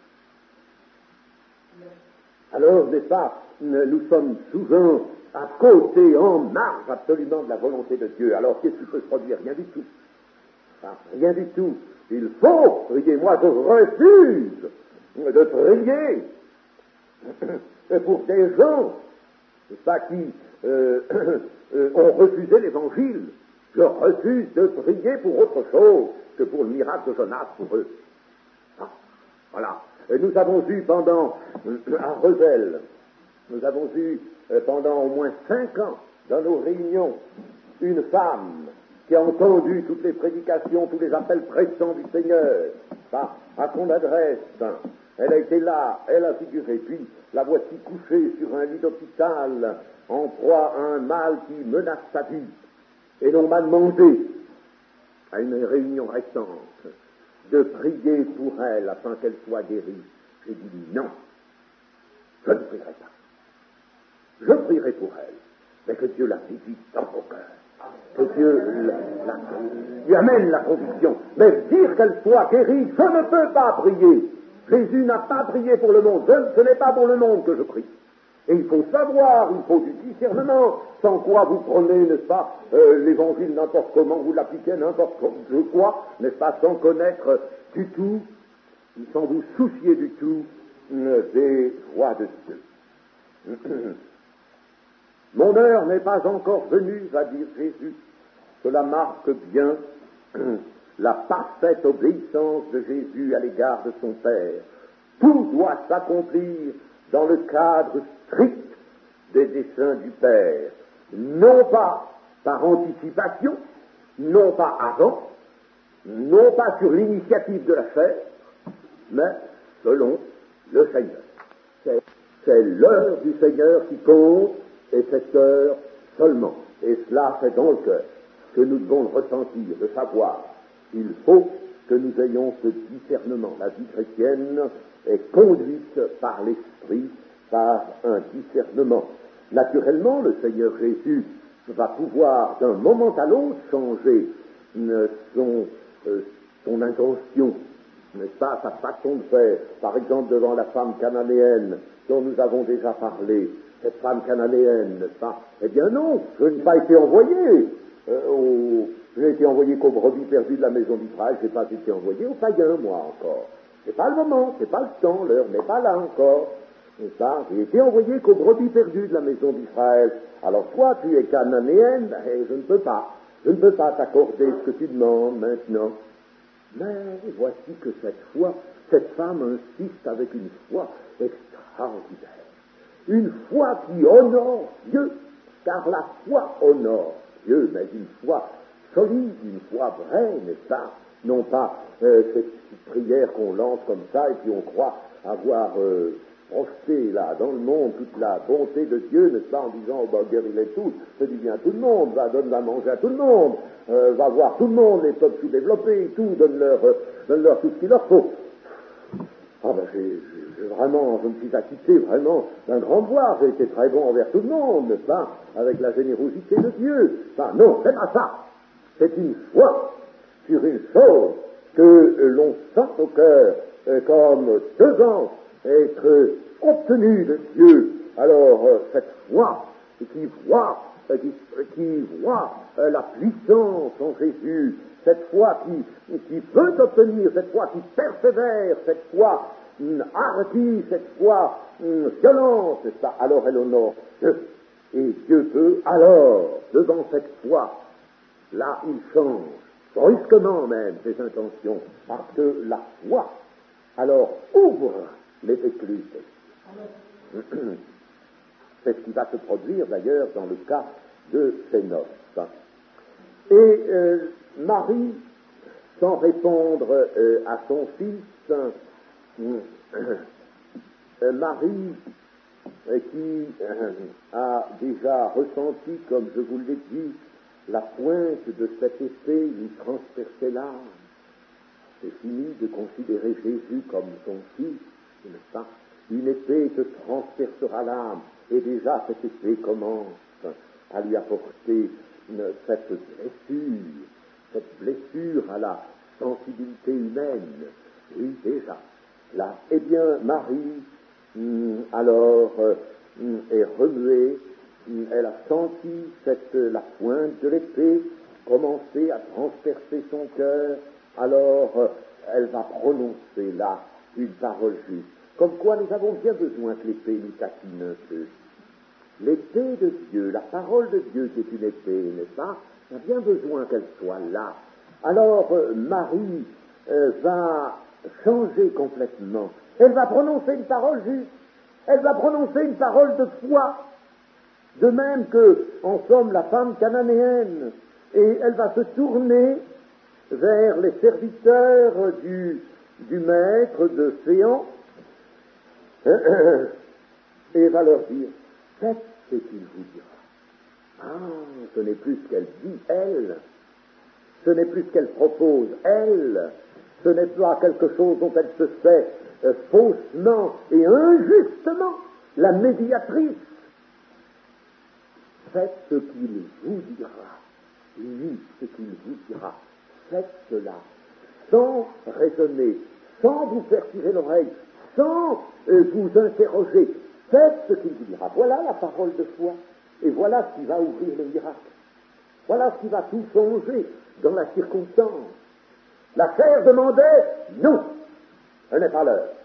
Alors, n'est-ce pas, nous sommes souvent à côté, en marge absolument de la volonté de Dieu. Alors, qu'est-ce qui peut se produire? Rien du tout. Enfin, rien du tout. Il faut prier. Moi, je refuse de prier pour des gens, c'est ça, qui euh, euh, ont refusé l'Évangile. Je refuse de prier pour autre chose que pour le miracle de Jonas pour eux. Ah, voilà. Et nous avons eu pendant, à Revel, nous avons eu pendant au moins cinq ans, dans nos réunions, une femme qui a entendu toutes les prédications, tous les appels pressants du Seigneur, à, à son adresse. Elle a été là, elle a figuré, puis la voici couchée sur un lit d'hôpital, en proie à un mal qui menace sa vie. Et l'on m'a demandé, à une réunion récente, de prier pour elle afin qu'elle soit guérie. J'ai dit non, je ne prierai pas. Je prierai pour elle, mais que Dieu la visite dans son cœur, que Dieu la, la, lui amène la conviction. Mais dire qu'elle soit guérie, je ne peux pas prier. Jésus n'a pas prié pour le monde, je, ce n'est pas pour le monde que je prie. Et il faut savoir, il faut du discernement, sans quoi vous prenez, n'est-ce pas, euh, l'évangile n'importe comment, vous l'appliquez n'importe quoi, n'est-ce pas, sans connaître du tout, sans vous soucier du tout euh, des voies de Dieu. Mon heure n'est pas encore venue, va dire Jésus. Cela marque bien la parfaite obéissance de Jésus à l'égard de son Père. Tout doit s'accomplir dans le cadre strict des desseins du Père, non pas par anticipation, non pas avant, non pas sur l'initiative de la chair, mais selon le Seigneur. C'est, c'est l'heure du Seigneur qui compte, et cette heure seulement. Et cela, c'est dans le cœur que nous devons le ressentir, de savoir. Il faut que nous ayons ce discernement. La vie chrétienne est conduite par l'Esprit, par un discernement. Naturellement, le Seigneur Jésus va pouvoir d'un moment à l'autre changer euh, son, euh, son intention, n'est-ce pas, sa façon de faire. Par exemple, devant la femme cananéenne dont nous avons déjà parlé, cette femme cananéenne, n'est-ce pas? Eh bien non, je n'ai pas été envoyé euh, au... Je n'ai été envoyé qu'aux brebis perdues de la maison d'Israël, je n'ai pas été envoyé aux païens, moi, encore. C'est pas le moment, c'est pas le temps, l'heure n'est pas là encore. N'est-ce pas? J'ai été envoyé qu'aux brebis perdues de la maison d'Israël. Alors toi, tu es cananéenne, ben, je ne peux pas. Je ne peux pas t'accorder ce que tu demandes maintenant. Mais voici que cette fois, cette femme insiste avec une foi extraordinaire. Une foi qui honore Dieu, car la foi honore Dieu, mais une foi solide, une foi vraie, n'est-ce pas? Non pas euh, cette petite prière qu'on lance comme ça et puis on croit avoir euh, projeté là dans le monde toute la bonté de Dieu, n'est-ce pas, en disant oh, bah, guéris-les tous, fais du bien à tout le monde, va donne à manger à tout le monde, euh, va voir tout le monde, les peuples sous-développés, tout, donne-leur, euh, donne-leur tout ce qu'il leur faut. Ah ben j'ai, j'ai vraiment, je me suis acquitté vraiment d'un grand devoir, j'ai été très bon envers tout le monde, n'est-ce pas, avec la générosité de Dieu. Enfin, non, c'est pas ça. C'est une foi sur une chose que euh, l'on sent au cœur euh, comme devant être obtenue de Dieu. Alors, euh, cette foi qui voit, euh, qui, qui voit euh, la puissance en Jésus, cette foi qui, qui veut obtenir, cette foi qui persévère, cette foi hum, hardie, cette foi hum, violente, c'est ça, alors elle honore Dieu. Et Dieu peut alors, devant cette foi, là, il change, brusquement même, ses intentions, parce que la foi, alors, ouvre les écluses. C'est ce qui va se produire, d'ailleurs, dans le cas de ces noces. Et euh, Marie, sans répondre euh, à son fils, euh, Marie, euh, qui euh, a déjà ressenti, comme je vous l'ai dit, la pointe de cette épée lui transperçait l'âme. C'est fini de considérer Jésus comme son fils, n'est-ce pas? Une épée te transpercera l'âme, et déjà cette épée commence à lui apporter une, cette blessure, cette blessure à la sensibilité humaine. Oui, déjà. Là, eh bien, Marie, hum, alors, hum, est remuée. Elle a senti cette, la pointe de l'épée commencer à transpercer son cœur, alors euh, elle va prononcer là une parole juste. Comme quoi nous avons bien besoin que l'épée nous taquine un peu. L'épée de Dieu, la parole de Dieu qui est une épée, n'est-ce pas? On a bien besoin qu'elle soit là. Alors euh, Marie euh, va changer complètement. Elle va prononcer une parole juste. Elle va prononcer une parole de foi. De même que, en somme, la femme cananéenne, et elle va se tourner vers les serviteurs du, du maître de Séan, et va leur dire, faites ce qu'il vous dira. Ah, ce n'est plus ce qu'elle dit, elle, ce n'est plus ce qu'elle propose, elle, ce n'est pas quelque chose dont elle se fait euh, faussement et injustement la médiatrice. Faites ce qu'il vous dira. Lui, ce qu'il vous dira. Faites cela sans raisonner, sans vous faire tirer l'oreille, sans euh, vous interroger. Faites ce qu'il vous dira. Voilà la parole de foi. Et voilà ce qui va ouvrir le miracle. Voilà ce qui va tout changer dans la circonstance. La chair demandait non. Ce n'est pas l'heure.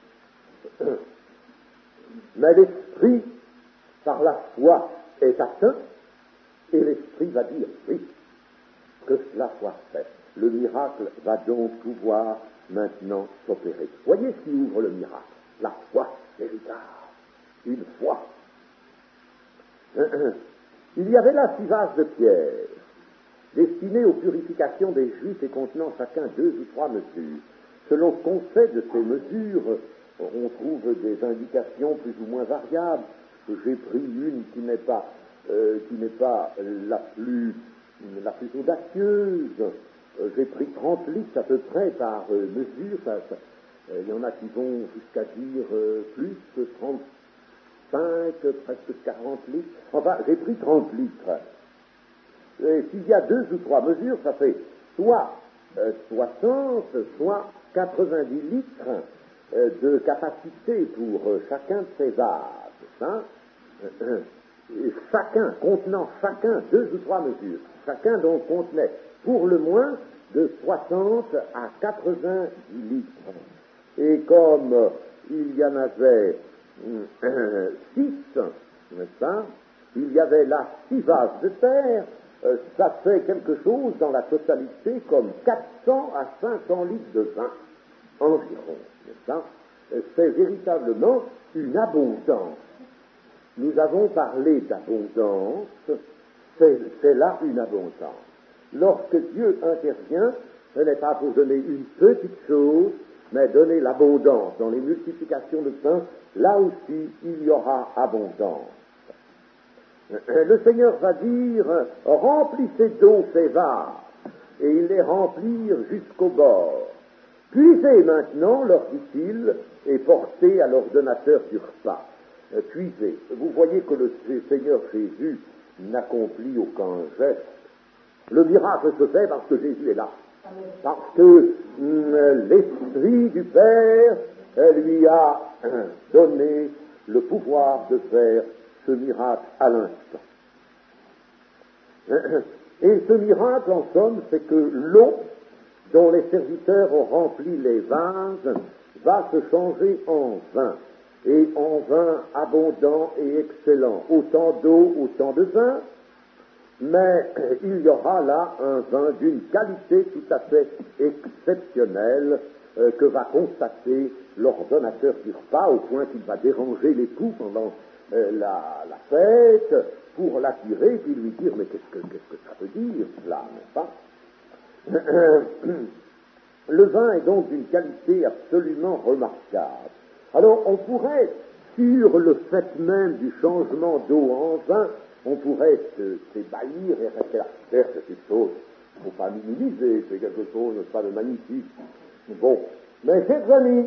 Mais l'esprit, par la foi, est atteint, et l'esprit va dire oui, que cela soit fait. Le miracle va donc pouvoir maintenant s'opérer. Voyez ce qui ouvre le miracle, la foi véritable, une foi. Il y avait là six vases de pierre, destinés aux purifications des Juifs et contenant chacun deux ou trois mesures. Selon ce qu'on sait de ces mesures, on trouve des indications plus ou moins variables. J'ai pris une qui n'est pas, euh, qui n'est pas la plus, la plus audacieuse. Euh, j'ai pris trente litres à peu près par euh, mesure. Ça, ça, euh, il y en a qui vont jusqu'à dire euh, plus que trente-cinq, presque quarante litres. Enfin, j'ai pris trente litres. Et s'il y a deux ou trois mesures, ça fait soit euh, soixante, soit quatre-vingt-dix litres euh, de capacité pour euh, chacun de ces vases. Hein? Euh, euh, chacun, contenant chacun deux ou trois mesures. Chacun donc contenait pour le moins de soixante à quatre-vingt-dix litres. Et comme euh, il y en avait euh, six, n'est-ce pas? Il y avait là six vases de terre, euh, ça fait quelque chose dans la totalité comme quatre cents à cinq cents litres de vin environ, n'est-ce pas? C'est véritablement une abondance. Nous avons parlé d'abondance, c'est, c'est là une abondance. Lorsque Dieu intervient, ce n'est pas pour donner une petite chose, mais donner l'abondance. Dans les multiplications de pain, là aussi, il y aura abondance. Le Seigneur va dire, remplissez d'eau ces vases, et ils les remplirent jusqu'au bord. Puisez maintenant, leur dit-il, et portez à l'ordonnateur du repas. Puisez. Vous voyez que le Seigneur Jésus n'accomplit aucun geste. Le miracle se fait parce que Jésus est là. Parce que hum, l'Esprit du Père lui a hum, donné le pouvoir de faire ce miracle à l'instant. Et ce miracle, en somme, c'est que l'eau dont les serviteurs ont rempli les vases va se changer en vin, et en vin abondant et excellent. Autant d'eau, autant de vin, mais il y aura là un vin d'une qualité tout à fait exceptionnelle euh, que va constater l'ordonnateur du repas, au point qu'il va déranger l'époux pendant euh, la, la fête pour l'attirer puis lui dire mais qu'est-ce que, qu'est-ce que ça veut dire cela, n'est-ce pas? Le vin est donc d'une qualité absolument remarquable. Alors on pourrait, sur le fait même du changement d'eau en vin, on pourrait se, s'ébahir et rester là. Certes, c'est quelque chose qu'il ne faut pas minimiser, c'est quelque chose, n'est-ce pas, de magnifique. Bon, mais chers amis,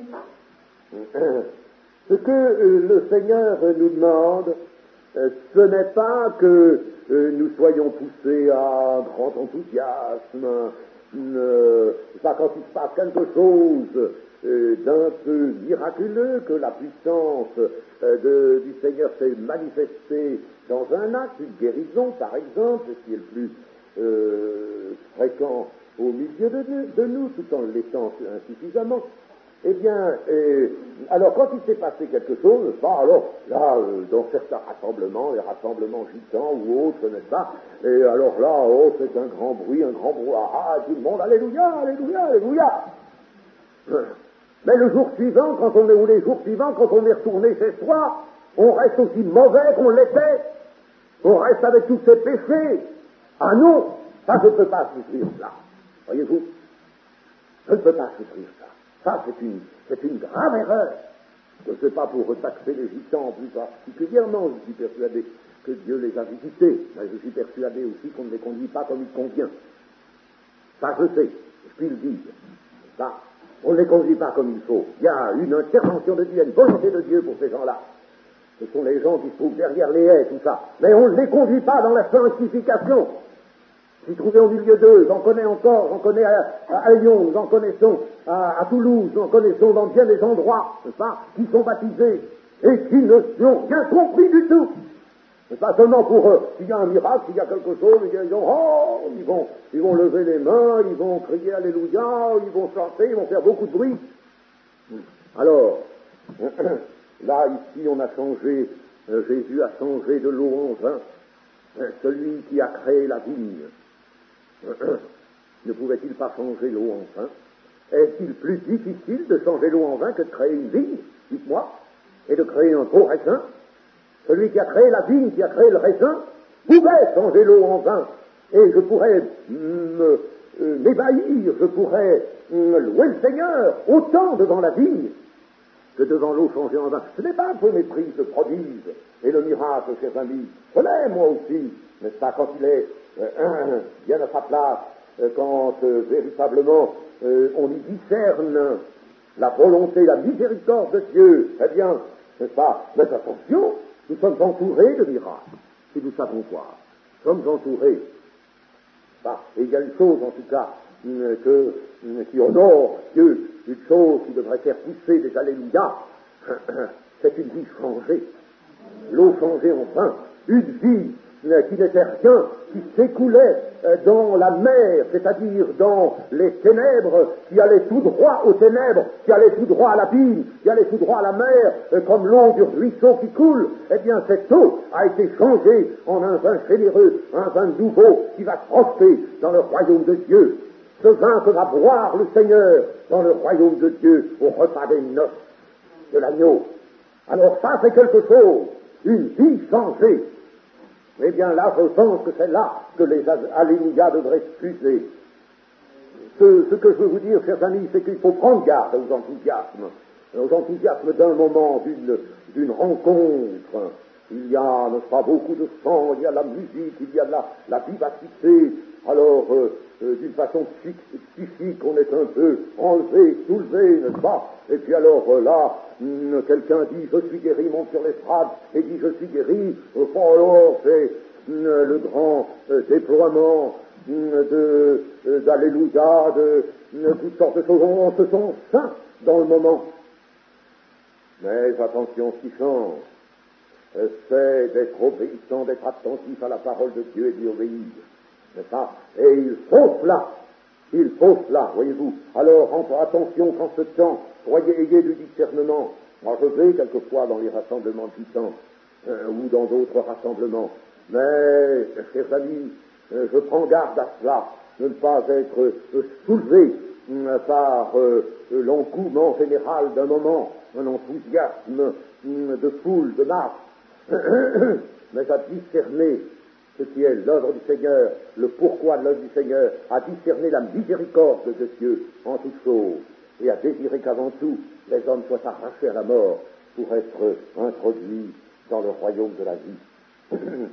ce que euh, le Seigneur nous demande, euh, ce n'est pas que euh, nous soyons poussés à un grand enthousiasme, euh, pas quand il se passe quelque chose euh, d'un peu miraculeux, que la puissance euh, de, du Seigneur s'est manifestée dans un acte, une guérison par exemple, ce qui est le plus euh, fréquent au milieu de, de nous, tout en l'étant insuffisamment. Eh bien, euh, alors quand il s'est passé quelque chose, bah, alors là, euh, dans certains rassemblements, les rassemblements gitans ou autres, n'est-ce pas, et alors là, oh, c'est un grand bruit, un grand brouhaha, tout le monde, alléluia, alléluia, alléluia. Mais le jour suivant, quand on est, ou les jours suivants, quand on est retourné chez soi, on reste aussi mauvais qu'on l'était, on reste avec tous ses péchés. Ah non, ça je ne peux pas souffrir ça, voyez-vous, je ne peux pas souffrir ça. Ça, c'est une, c'est une grave erreur. Ce n'est pas pour retaxer les gitans plus particulièrement, je suis persuadé que Dieu les a visités, mais je suis persuadé aussi qu'on ne les conduit pas comme il convient. Ça, je sais, je puis le dire. Ça, on ne les conduit pas comme il faut. Il y a une intervention de Dieu, une volonté de Dieu pour ces gens-là. Ce sont les gens qui se trouvent derrière les haies, tout ça. Mais on ne les conduit pas dans la sanctification. J'y trouvais au milieu d'eux, j'en connais encore, j'en connais à, à Lyon, nous en connaissons à, à Toulouse, nous en connaissons dans bien des endroits, n'est-ce pas, qui sont baptisés et qui ne sont rien compris du tout. C'est pas seulement pour eux. S'il y a un miracle, s'il y a quelque chose, ils vont, oh, ils vont, ils vont lever les mains, ils vont crier alléluia, ils vont chanter, ils vont faire beaucoup de bruit. Alors, là, ici, on a changé, euh, Jésus a changé de l'eau en vin. Celui qui a créé la vigne, ne pouvait-il pas changer l'eau en vin? Est-il plus difficile de changer l'eau en vin que de créer une vigne, dites-moi, et de créer un beau raisin? Celui qui a créé la vigne, qui a créé le raisin, pouvait changer l'eau en vin, et je pourrais me, euh, m'ébahir, je pourrais euh, louer le Seigneur autant devant la vigne que devant l'eau changée en vin. Ce n'est pas un peu méprise le prodige et le miracle, chers amis. Je l'ai, moi aussi, n'est-ce pas, quand il est euh, bien à sa place, euh, quand euh, véritablement euh, on y discerne la volonté, la miséricorde de Dieu, eh bien, n'est-ce pas, mais attention, nous sommes entourés de miracles, si nous savons voir. Nous sommes entourés. pas? Et il y a une chose, en tout cas, que, qui honore Dieu, une chose qui devrait faire pousser des alléluia, c'est une vie changée. L'eau changée en vin, une vie qui n'était rien, qui s'écoulait dans la mer, c'est-à-dire dans les ténèbres, qui allait tout droit aux ténèbres, qui allait tout droit à l'abîme, qui allait tout droit à la mer, comme l'eau du ruisseau qui coule. Eh bien, cette eau a été changée en un vin généreux, un vin nouveau, qui va tromper dans le royaume de Dieu. Ce vin que va boire le Seigneur dans le royaume de Dieu, au repas des noces de l'agneau. Alors ça, c'est quelque chose, une vie changée. Eh bien là, je pense que c'est là que les alléluia devraient fuser. Ce, ce que je veux vous dire, chers amis, c'est qu'il faut prendre garde aux enthousiasmes, aux enthousiasmes d'un moment, d'une, d'une rencontre. Il y a, n'est-ce pas, beaucoup de chants, il y a la musique, il y a la, la vivacité. Alors, euh, euh, d'une façon psychique, on est un peu enlevé, soulevé, n'est-ce pas? Et puis alors euh, là, hum, quelqu'un dit « je suis guéri », monte sur l'estrade et dit « je suis guéri ». Oh, alors, c'est hum, le grand euh, déploiement hum, de, euh, d'alléluia, de, de toutes sortes de choses. On se sent saint dans le moment. Mais attention, ce qui change, euh, c'est d'être obéissant, d'être attentif à la parole de Dieu et d'y obéir. C'est ça. Et il faut cela. Il faut cela, voyez-vous. Alors, entre attention qu'en ce temps, soyez ayez du discernement. Moi, je vais quelquefois dans les rassemblements de puissance, euh, ou dans d'autres rassemblements. Mais, chers amis, euh, je prends garde à cela, de ne pas être euh, soulevé euh, par euh, l'engouement général d'un moment, un enthousiasme euh, de foule, de masse, mais à discerner ce qui est l'œuvre du Seigneur, le pourquoi de l'œuvre du Seigneur, à discerner la miséricorde de Dieu en toutes choses, et à désirer qu'avant tout, les hommes soient arrachés à la mort pour être introduits dans le royaume de la vie.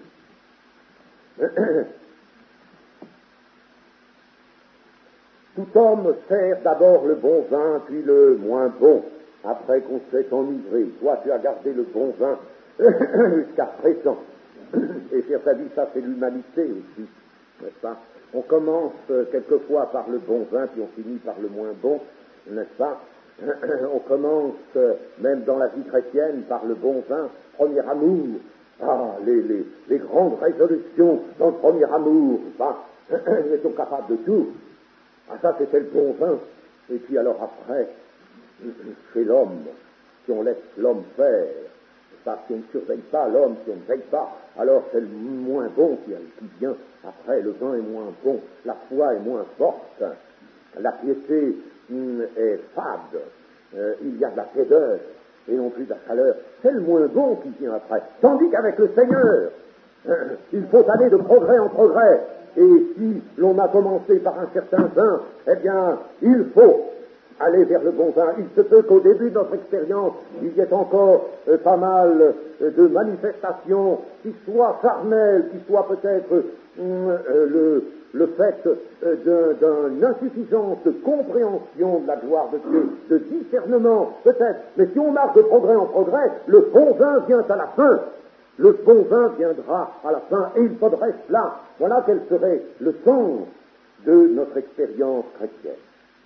Tout homme sert d'abord le bon vin, puis le moins bon, après qu'on s'est enivré. Toi, tu as gardé le bon vin jusqu'à présent. Et chers amis, ça c'est l'humanité aussi, n'est-ce pas? On commence euh, quelquefois par le bon vin, puis on finit par le moins bon, n'est-ce pas? On commence, euh, même dans la vie chrétienne, par le bon vin, premier amour. Ah, les, les, les grandes résolutions dans le premier amour, pas? Nous étions capables de tout. Ah, ça c'était le bon vin. Et puis alors après, c'est l'homme, si on laisse l'homme faire, parce qu'on ne surveille pas l'homme, si on ne veille pas, alors c'est le moins bon qui, qui vient après. Le vin est moins bon, la foi est moins forte, la piété hum, est fade, euh, il y a de la laideur et non plus de la chaleur. C'est le moins bon qui vient après. Tandis qu'avec le Seigneur, euh, il faut aller de progrès en progrès. Et si l'on a commencé par un certain vin, eh bien, il faut aller vers le bon vin. Il se peut qu'au début de notre expérience, il y ait encore euh, pas mal euh, de manifestations qui soient charnelles, qui soient peut-être euh, euh, le, le fait euh, d'une insuffisance de compréhension de la gloire de Dieu, de discernement, peut-être. Mais si on marche de progrès en progrès, le bon vin vient à la fin. Le bon vin viendra à la fin, et il faudrait cela. Voilà quel serait le sens de notre expérience chrétienne.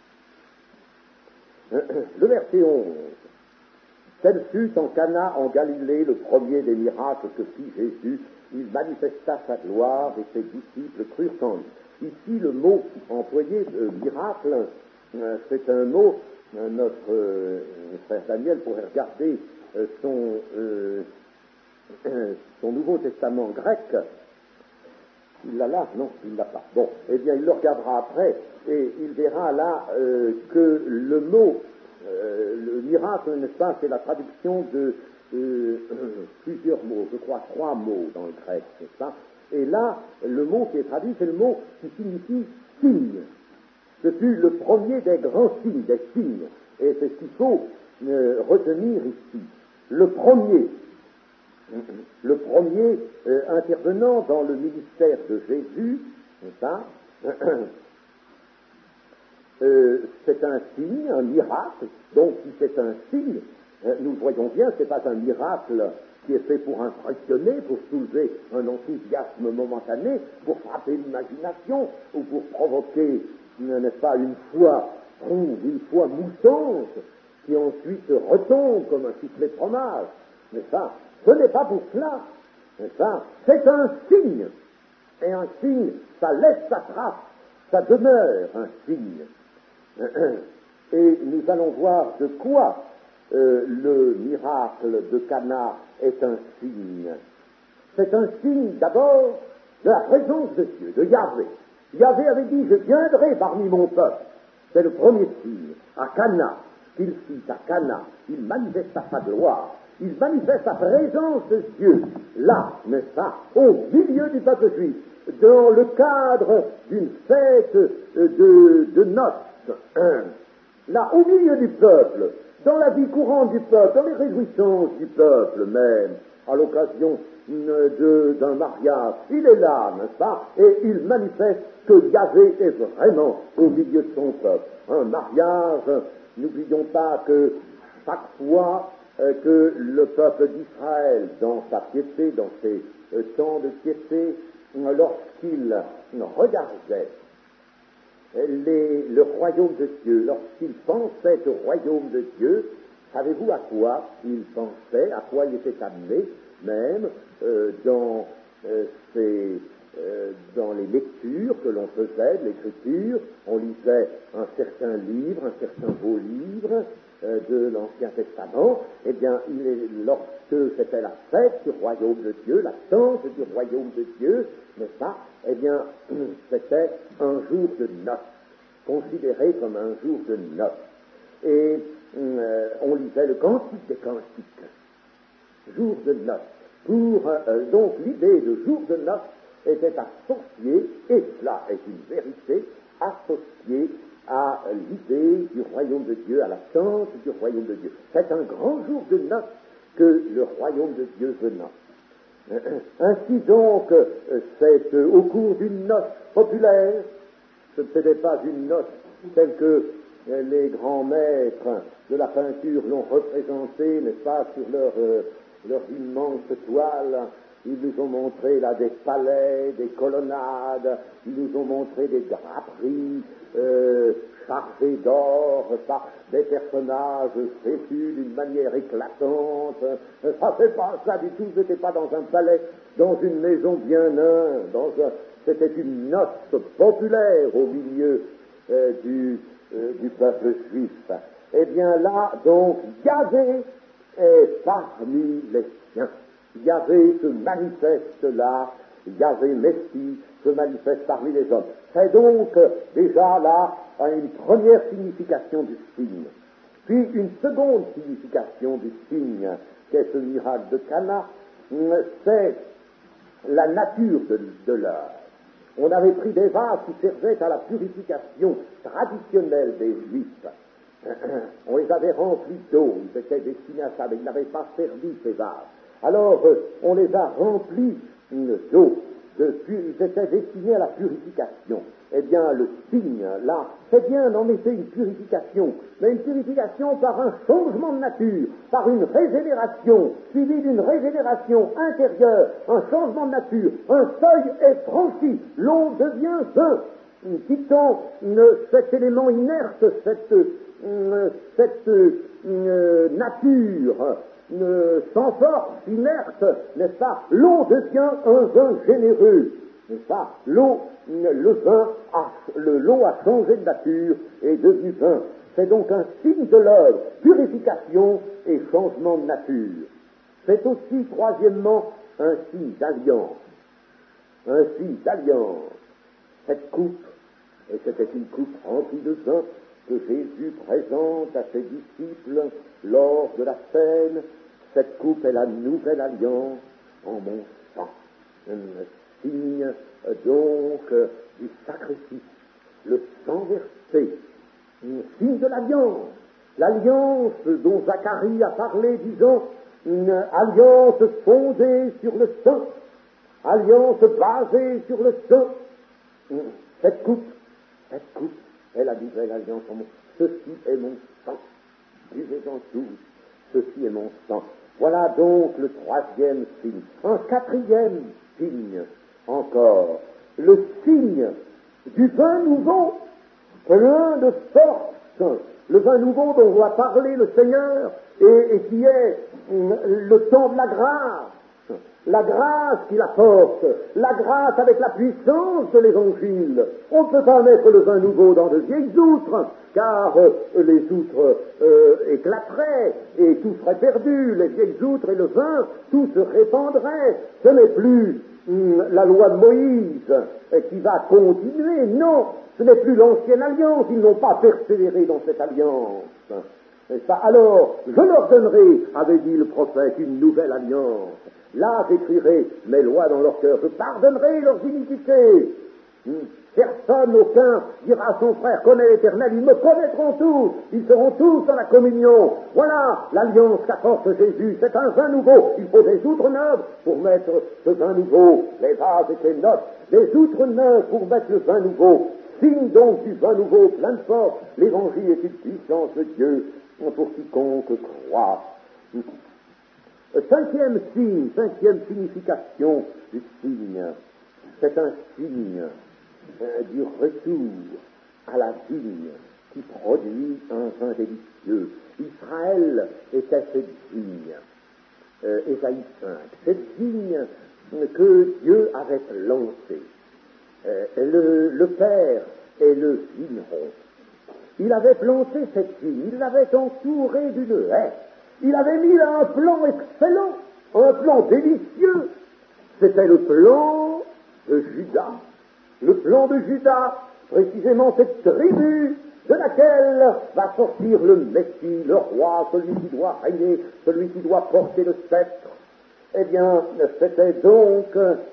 Le verset onze. Tel fut en Cana en Galilée le premier des miracles que fit Jésus. Il manifesta sa gloire et ses disciples crurent en lui. Ici, le mot employé, euh, miracle, euh, c'est un mot, euh, notre euh, frère Daniel pourrait regarder euh, son, euh, son Nouveau Testament grec. Il l'a là? Non, il ne l'a pas. Bon, eh bien, il le regardera après et il verra là euh, que le mot, euh, le miracle, n'est-ce pas, c'est la traduction de euh, plusieurs mots, je crois trois mots dans le grec, n'est-ce pas? Et là, le mot qui est traduit, c'est le mot qui signifie signe. Ce fut le premier des grands signes, des signes. Et c'est ce qu'il faut euh, retenir ici. Le premier. Le premier euh, intervenant dans le ministère de Jésus, c'est ça, euh, c'est un signe, un miracle. Donc, si c'est un signe, euh, nous voyons bien, ce n'est pas un miracle qui est fait pour impressionner, pour soulever un enthousiasme momentané, pour frapper l'imagination, ou pour provoquer, n'est-ce pas, une foi ronde, une foi moussante, qui ensuite retombe comme un sifflet de fromage, n'est-ce pas? Ce n'est pas pour cela, n'est-ce pas? C'est un signe, et un signe, ça laisse sa trace, ça demeure un signe. Et nous allons voir de quoi euh, le miracle de Cana est un signe. C'est un signe d'abord de la présence de Dieu, de Yahvé. Yahvé avait dit, je viendrai parmi mon peuple. C'est le premier signe. À Cana, qu'il fit à Cana, il manifesta sa gloire, il manifeste sa présence de Dieu, là, n'est-ce pas, au milieu du peuple juif, dans le cadre d'une fête de, de noces. Là, au milieu du peuple, dans la vie courante du peuple, dans les réjouissances du peuple même, à l'occasion de, d'un mariage, il est là, n'est-ce pas, et il manifeste que Yahvé est vraiment au milieu de son peuple. Un mariage, n'oublions pas que chaque fois euh, que le peuple d'Israël, dans sa piété, dans ses euh, temps de piété, euh, lorsqu'il regardait Les, le royaume de Dieu, lorsqu'il pensait au royaume de Dieu, savez-vous à quoi il pensait, à quoi il était amené, même euh, dans, euh, ces, euh, dans les lectures que l'on faisait de l'Écriture, on lisait un certain livre, un certain beau livre euh, de l'Ancien Testament, eh bien, il est, lorsque c'était la fête du royaume de Dieu, l'attente du royaume de Dieu, n'est-ce pas, eh bien, c'était un jour de noces, considéré comme un jour de noces. Et euh, on lisait le Cantique des Cantiques, jour de noces. Pour, euh, donc l'idée de jour de noces était associée, et cela est une vérité, associée à l'idée du royaume de Dieu, à l'attente du royaume de Dieu. C'est un grand jour de noces que le royaume de Dieu venant. Ainsi donc, c'est au cours d'une noce populaire, ce n'était pas une noce telle que les grands maîtres de la peinture l'ont représentée, n'est-ce pas, sur leur, euh, leur immense toile. Ils nous ont montré là des palais, des colonnades, ils nous ont montré des draperies euh, chargées d'or, par des personnages vêtus d'une manière éclatante. Ça fait pas ça du tout, c'était pas dans un palais, dans une maison bien nain, dans un, c'était une noce populaire au milieu euh, du, euh, du peuple juif. Eh bien là, donc, Yahvé est parmi les siens. Yahvé se manifeste là, Yahvé Messie se manifeste parmi les hommes. C'est donc déjà là une première signification du signe. Puis une seconde signification du signe, qu'est ce miracle de Cana, c'est la nature de, de l'œuvre. On avait pris des vases qui servaient à la purification traditionnelle des Juifs. On les avait remplis d'eau, ils étaient destinés à ça, mais ils n'avaient pas servi ces vases. Alors, euh, on les a remplis d'eau, de, ils étaient destinés à la purification. Eh bien, le signe, là, c'est bien en effet une purification, mais une purification par un changement de nature, par une régénération, suivie d'une régénération intérieure, un changement de nature, un seuil est franchi, l'eau devient vin, quittant euh, cet élément inerte, cette, euh, cette euh, nature, Euh, sans force, inerte, n'est-ce pas, l'eau devient un vin généreux, n'est-ce pas, l'eau, le vin, a, le, l'eau a changé de nature et est devenu vin. C'est donc un signe de l'œuvre, purification et changement de nature. C'est aussi, troisièmement, un signe d'alliance, un signe d'alliance. Cette coupe, et c'était une coupe remplie de vin, que Jésus présente à ses disciples lors de la scène, cette coupe est la nouvelle alliance en mon sang. Un signe donc du sacrifice, le sang versé, un signe de l'alliance. L'alliance dont Zacharie a parlé, disons, une alliance fondée sur le sang, alliance basée sur le sang. Cette coupe, cette coupe, est la nouvelle alliance en mon. Ceci est mon sang. Buvez-en tous. Ceci est mon sang. Voilà donc le troisième signe. Un quatrième signe encore, le signe du vin nouveau, plein de force, le vin nouveau dont va parler le Seigneur et, et qui est le temps de la grâce, la grâce qu'il apporte, la grâce avec la puissance de l'Évangile. On ne peut pas mettre le vin nouveau dans de vieilles outres, car euh, les outres euh, éclateraient et tout serait perdu, les vieilles outres et le vin, tout se répandrait. Ce n'est plus hum, la loi de Moïse euh, qui va continuer, non, ce n'est plus l'ancienne alliance, ils n'ont pas persévéré dans cette alliance. Et ça, alors, je leur donnerai, avait dit le prophète, une nouvelle alliance. Là, j'écrirai mes lois dans leur cœur, je pardonnerai leurs iniquités. Personne, aucun, dira à son frère, connais l'Éternel, ils me connaîtront tous, ils seront tous dans la communion. Voilà l'alliance qu'apporte Jésus, c'est un vin nouveau. Il faut des outres neuves pour mettre ce vin nouveau. Les vases étaient neufs, des outres neuves pour mettre le vin nouveau. Signe donc du vin nouveau, plein de force. L'évangile est une puissance de Dieu pour quiconque croit. Cinquième signe, cinquième signification du signe, c'est un signe euh, du retour à la vigne qui produit un vin délicieux. Israël était cette vigne, euh, Ésaïe cinq, cette vigne que Dieu avait plantée. Euh, le, le Père est le vigneron. Il avait planté cette vigne, il l'avait entourée d'une haie. Il avait mis là un plan excellent, un plan délicieux. C'était le plan de Judas. Le plan de Judas, précisément cette tribu de laquelle va sortir le Messie, le roi, celui qui doit régner, celui qui doit porter le sceptre. Eh bien, c'était donc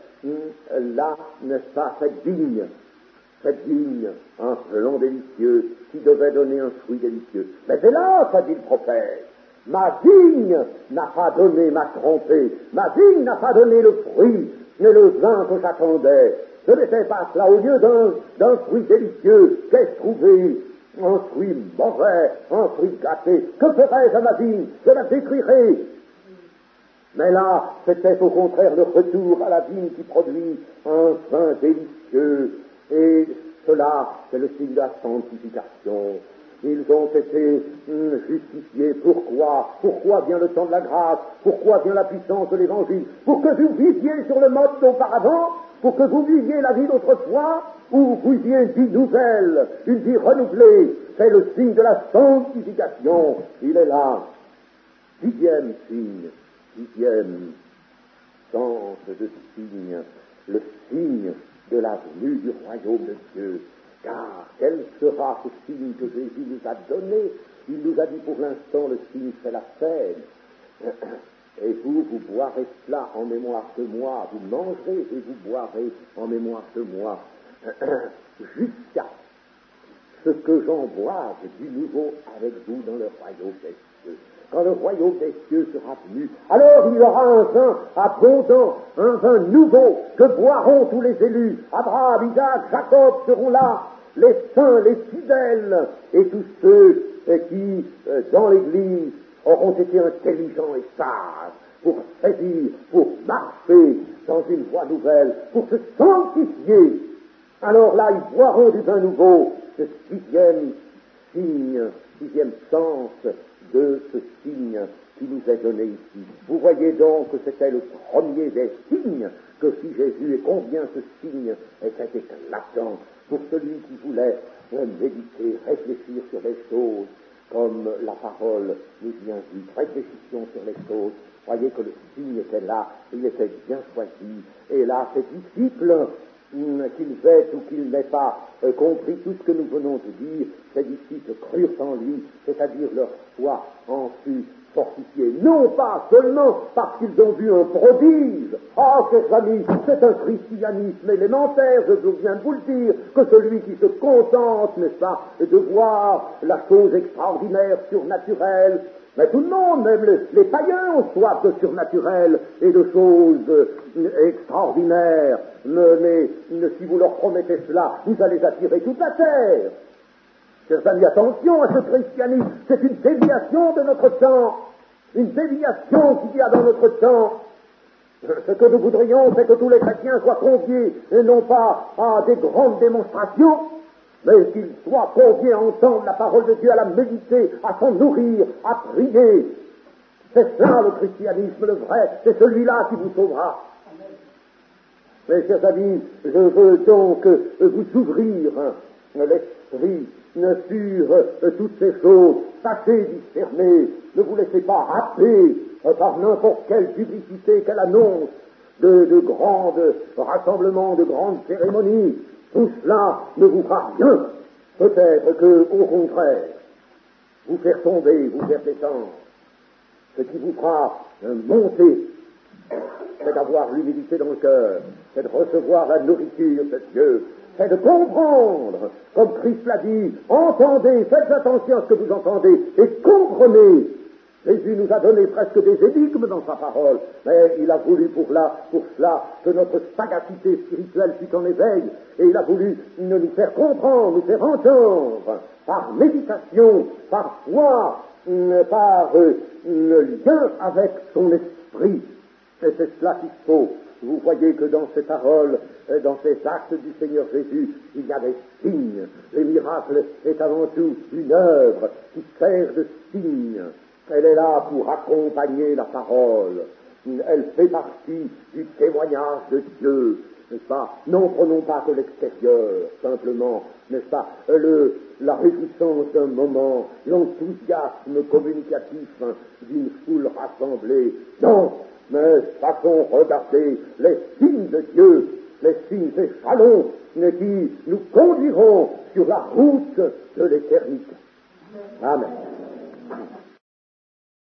là, n'est-ce pas, cette vigne, cette vigne, un plan délicieux qui devait donner un fruit délicieux. Mais hélas, a dit le prophète, ma vigne n'a pas donné, m'a trompé, ma vigne n'a pas donné le fruit, mais le vin que j'attendais. Ce n'était pas cela. Au lieu d'un, d'un fruit délicieux, qu'ai-je trouvé? Un fruit mauvais, un fruit gâté. Que ferais-je à ma vigne? Je la détruirais. Mais là, c'était au contraire le retour à la vigne qui produit un vin délicieux. Et cela, c'est le signe de la sanctification. Ils ont été hum, justifiés. Pourquoi? Pourquoi vient le temps de la grâce? Pourquoi vient la puissance de l'Évangile? Pour que vous viviez sur le mode d'auparavant? Pour que vous viviez la vie d'autrefois? Ou vous viviez une vie nouvelle, une vie renouvelée? C'est le signe de la sanctification. Il est là. Dixième signe. Dixième sens de signe. Le signe de la venue du royaume de Dieu. Car quel sera ce signe que Jésus nous a donné? Il nous a dit pour l'instant, le signe c'est la scène. Et vous, vous boirez cela en mémoire de moi, vous mangerez et vous boirez en mémoire de moi, jusqu'à ce que j'en boive du nouveau avec vous dans le royaume des cieux. Quand le royaume des cieux sera venu, alors il y aura un vin abondant, un vin nouveau, que boiront tous les élus. Abraham, Isaac, Jacob seront là, les saints, les fidèles, et tous ceux qui, dans l'Église, auront été intelligents et sages pour saisir, pour marcher dans une voie nouvelle, pour se sanctifier. Alors là, ils boiront du vin nouveau, ce sixième signe, sixième sens de ce signe qui nous est donné ici. Vous voyez donc que c'était le premier des signes que fit Jésus, et combien ce signe était éclatant pour celui qui voulait méditer, réfléchir sur les choses, comme la parole nous y invite. Réfléchissons sur les choses. Voyez que le signe était là, il était bien choisi. Et là, ces disciples, qu'ils aient ou qu'ils n'aient pas euh, compris tout ce que nous venons de dire, ces disciples crurent en lui, c'est-à-dire leur foi en fut fortifiée, non pas seulement parce qu'ils ont vu un prodige. Ah, chers amis, c'est un christianisme élémentaire, je viens de vous le dire, que celui qui se contente, n'est-ce pas, de voir la chose extraordinaire, surnaturelle. Mais tout le monde, même les, les païens, ont soif de surnaturel et de choses euh, extraordinaires. Mais, mais, mais si vous leur promettez cela, vous allez attirer toute la terre. Chers amis, attention à ce christianisme, c'est une déviation de notre temps. une déviation qu'il y a dans notre temps. Ce que nous voudrions, c'est que tous les chrétiens soient conviés, et non pas à des grandes démonstrations, mais qu'ils soient conviés à entendre la parole de Dieu, à la méditer, à s'en nourrir, à prier. C'est ça le christianisme, le vrai, c'est celui-là qui vous sauvera. Mes chers amis, je veux donc vous ouvrir l'esprit sur toutes ces choses. Sachez discerner, ne vous laissez pas happer par n'importe quelle publicité qu'elle annonce de, de grands rassemblements, de grandes cérémonies. Tout cela ne vous fera rien. Peut-être que, au contraire, vous faire tomber, vous faire descendre. Ce qui vous fera monter, c'est d'avoir l'humilité dans le cœur, c'est de recevoir la nourriture de Dieu, c'est de comprendre, comme Christ l'a dit, entendez, faites attention à ce que vous entendez, et comprenez. Jésus nous a donné presque des énigmes dans sa parole, mais il a voulu pour, là, pour cela que notre sagacité spirituelle fût en éveil, et il a voulu nous faire comprendre, nous faire entendre, par méditation, par foi, par euh, le lien avec son esprit. Et c'est cela qu'il faut. Vous voyez que dans ces paroles, dans ces actes du Seigneur Jésus, il y a des signes. Les miracles est avant tout une œuvre qui sert de signe. Elle est là pour accompagner la parole. Elle fait partie du témoignage de Dieu, n'est-ce pas? N'en prenons pas que l'extérieur, simplement, n'est-ce pas? Le, la réjouissance d'un moment, l'enthousiasme communicatif d'une foule rassemblée. Non! Mais façon regarder les signes de Dieu, les signes et jalons qui nous conduiront sur la route de l'éternité. Amen.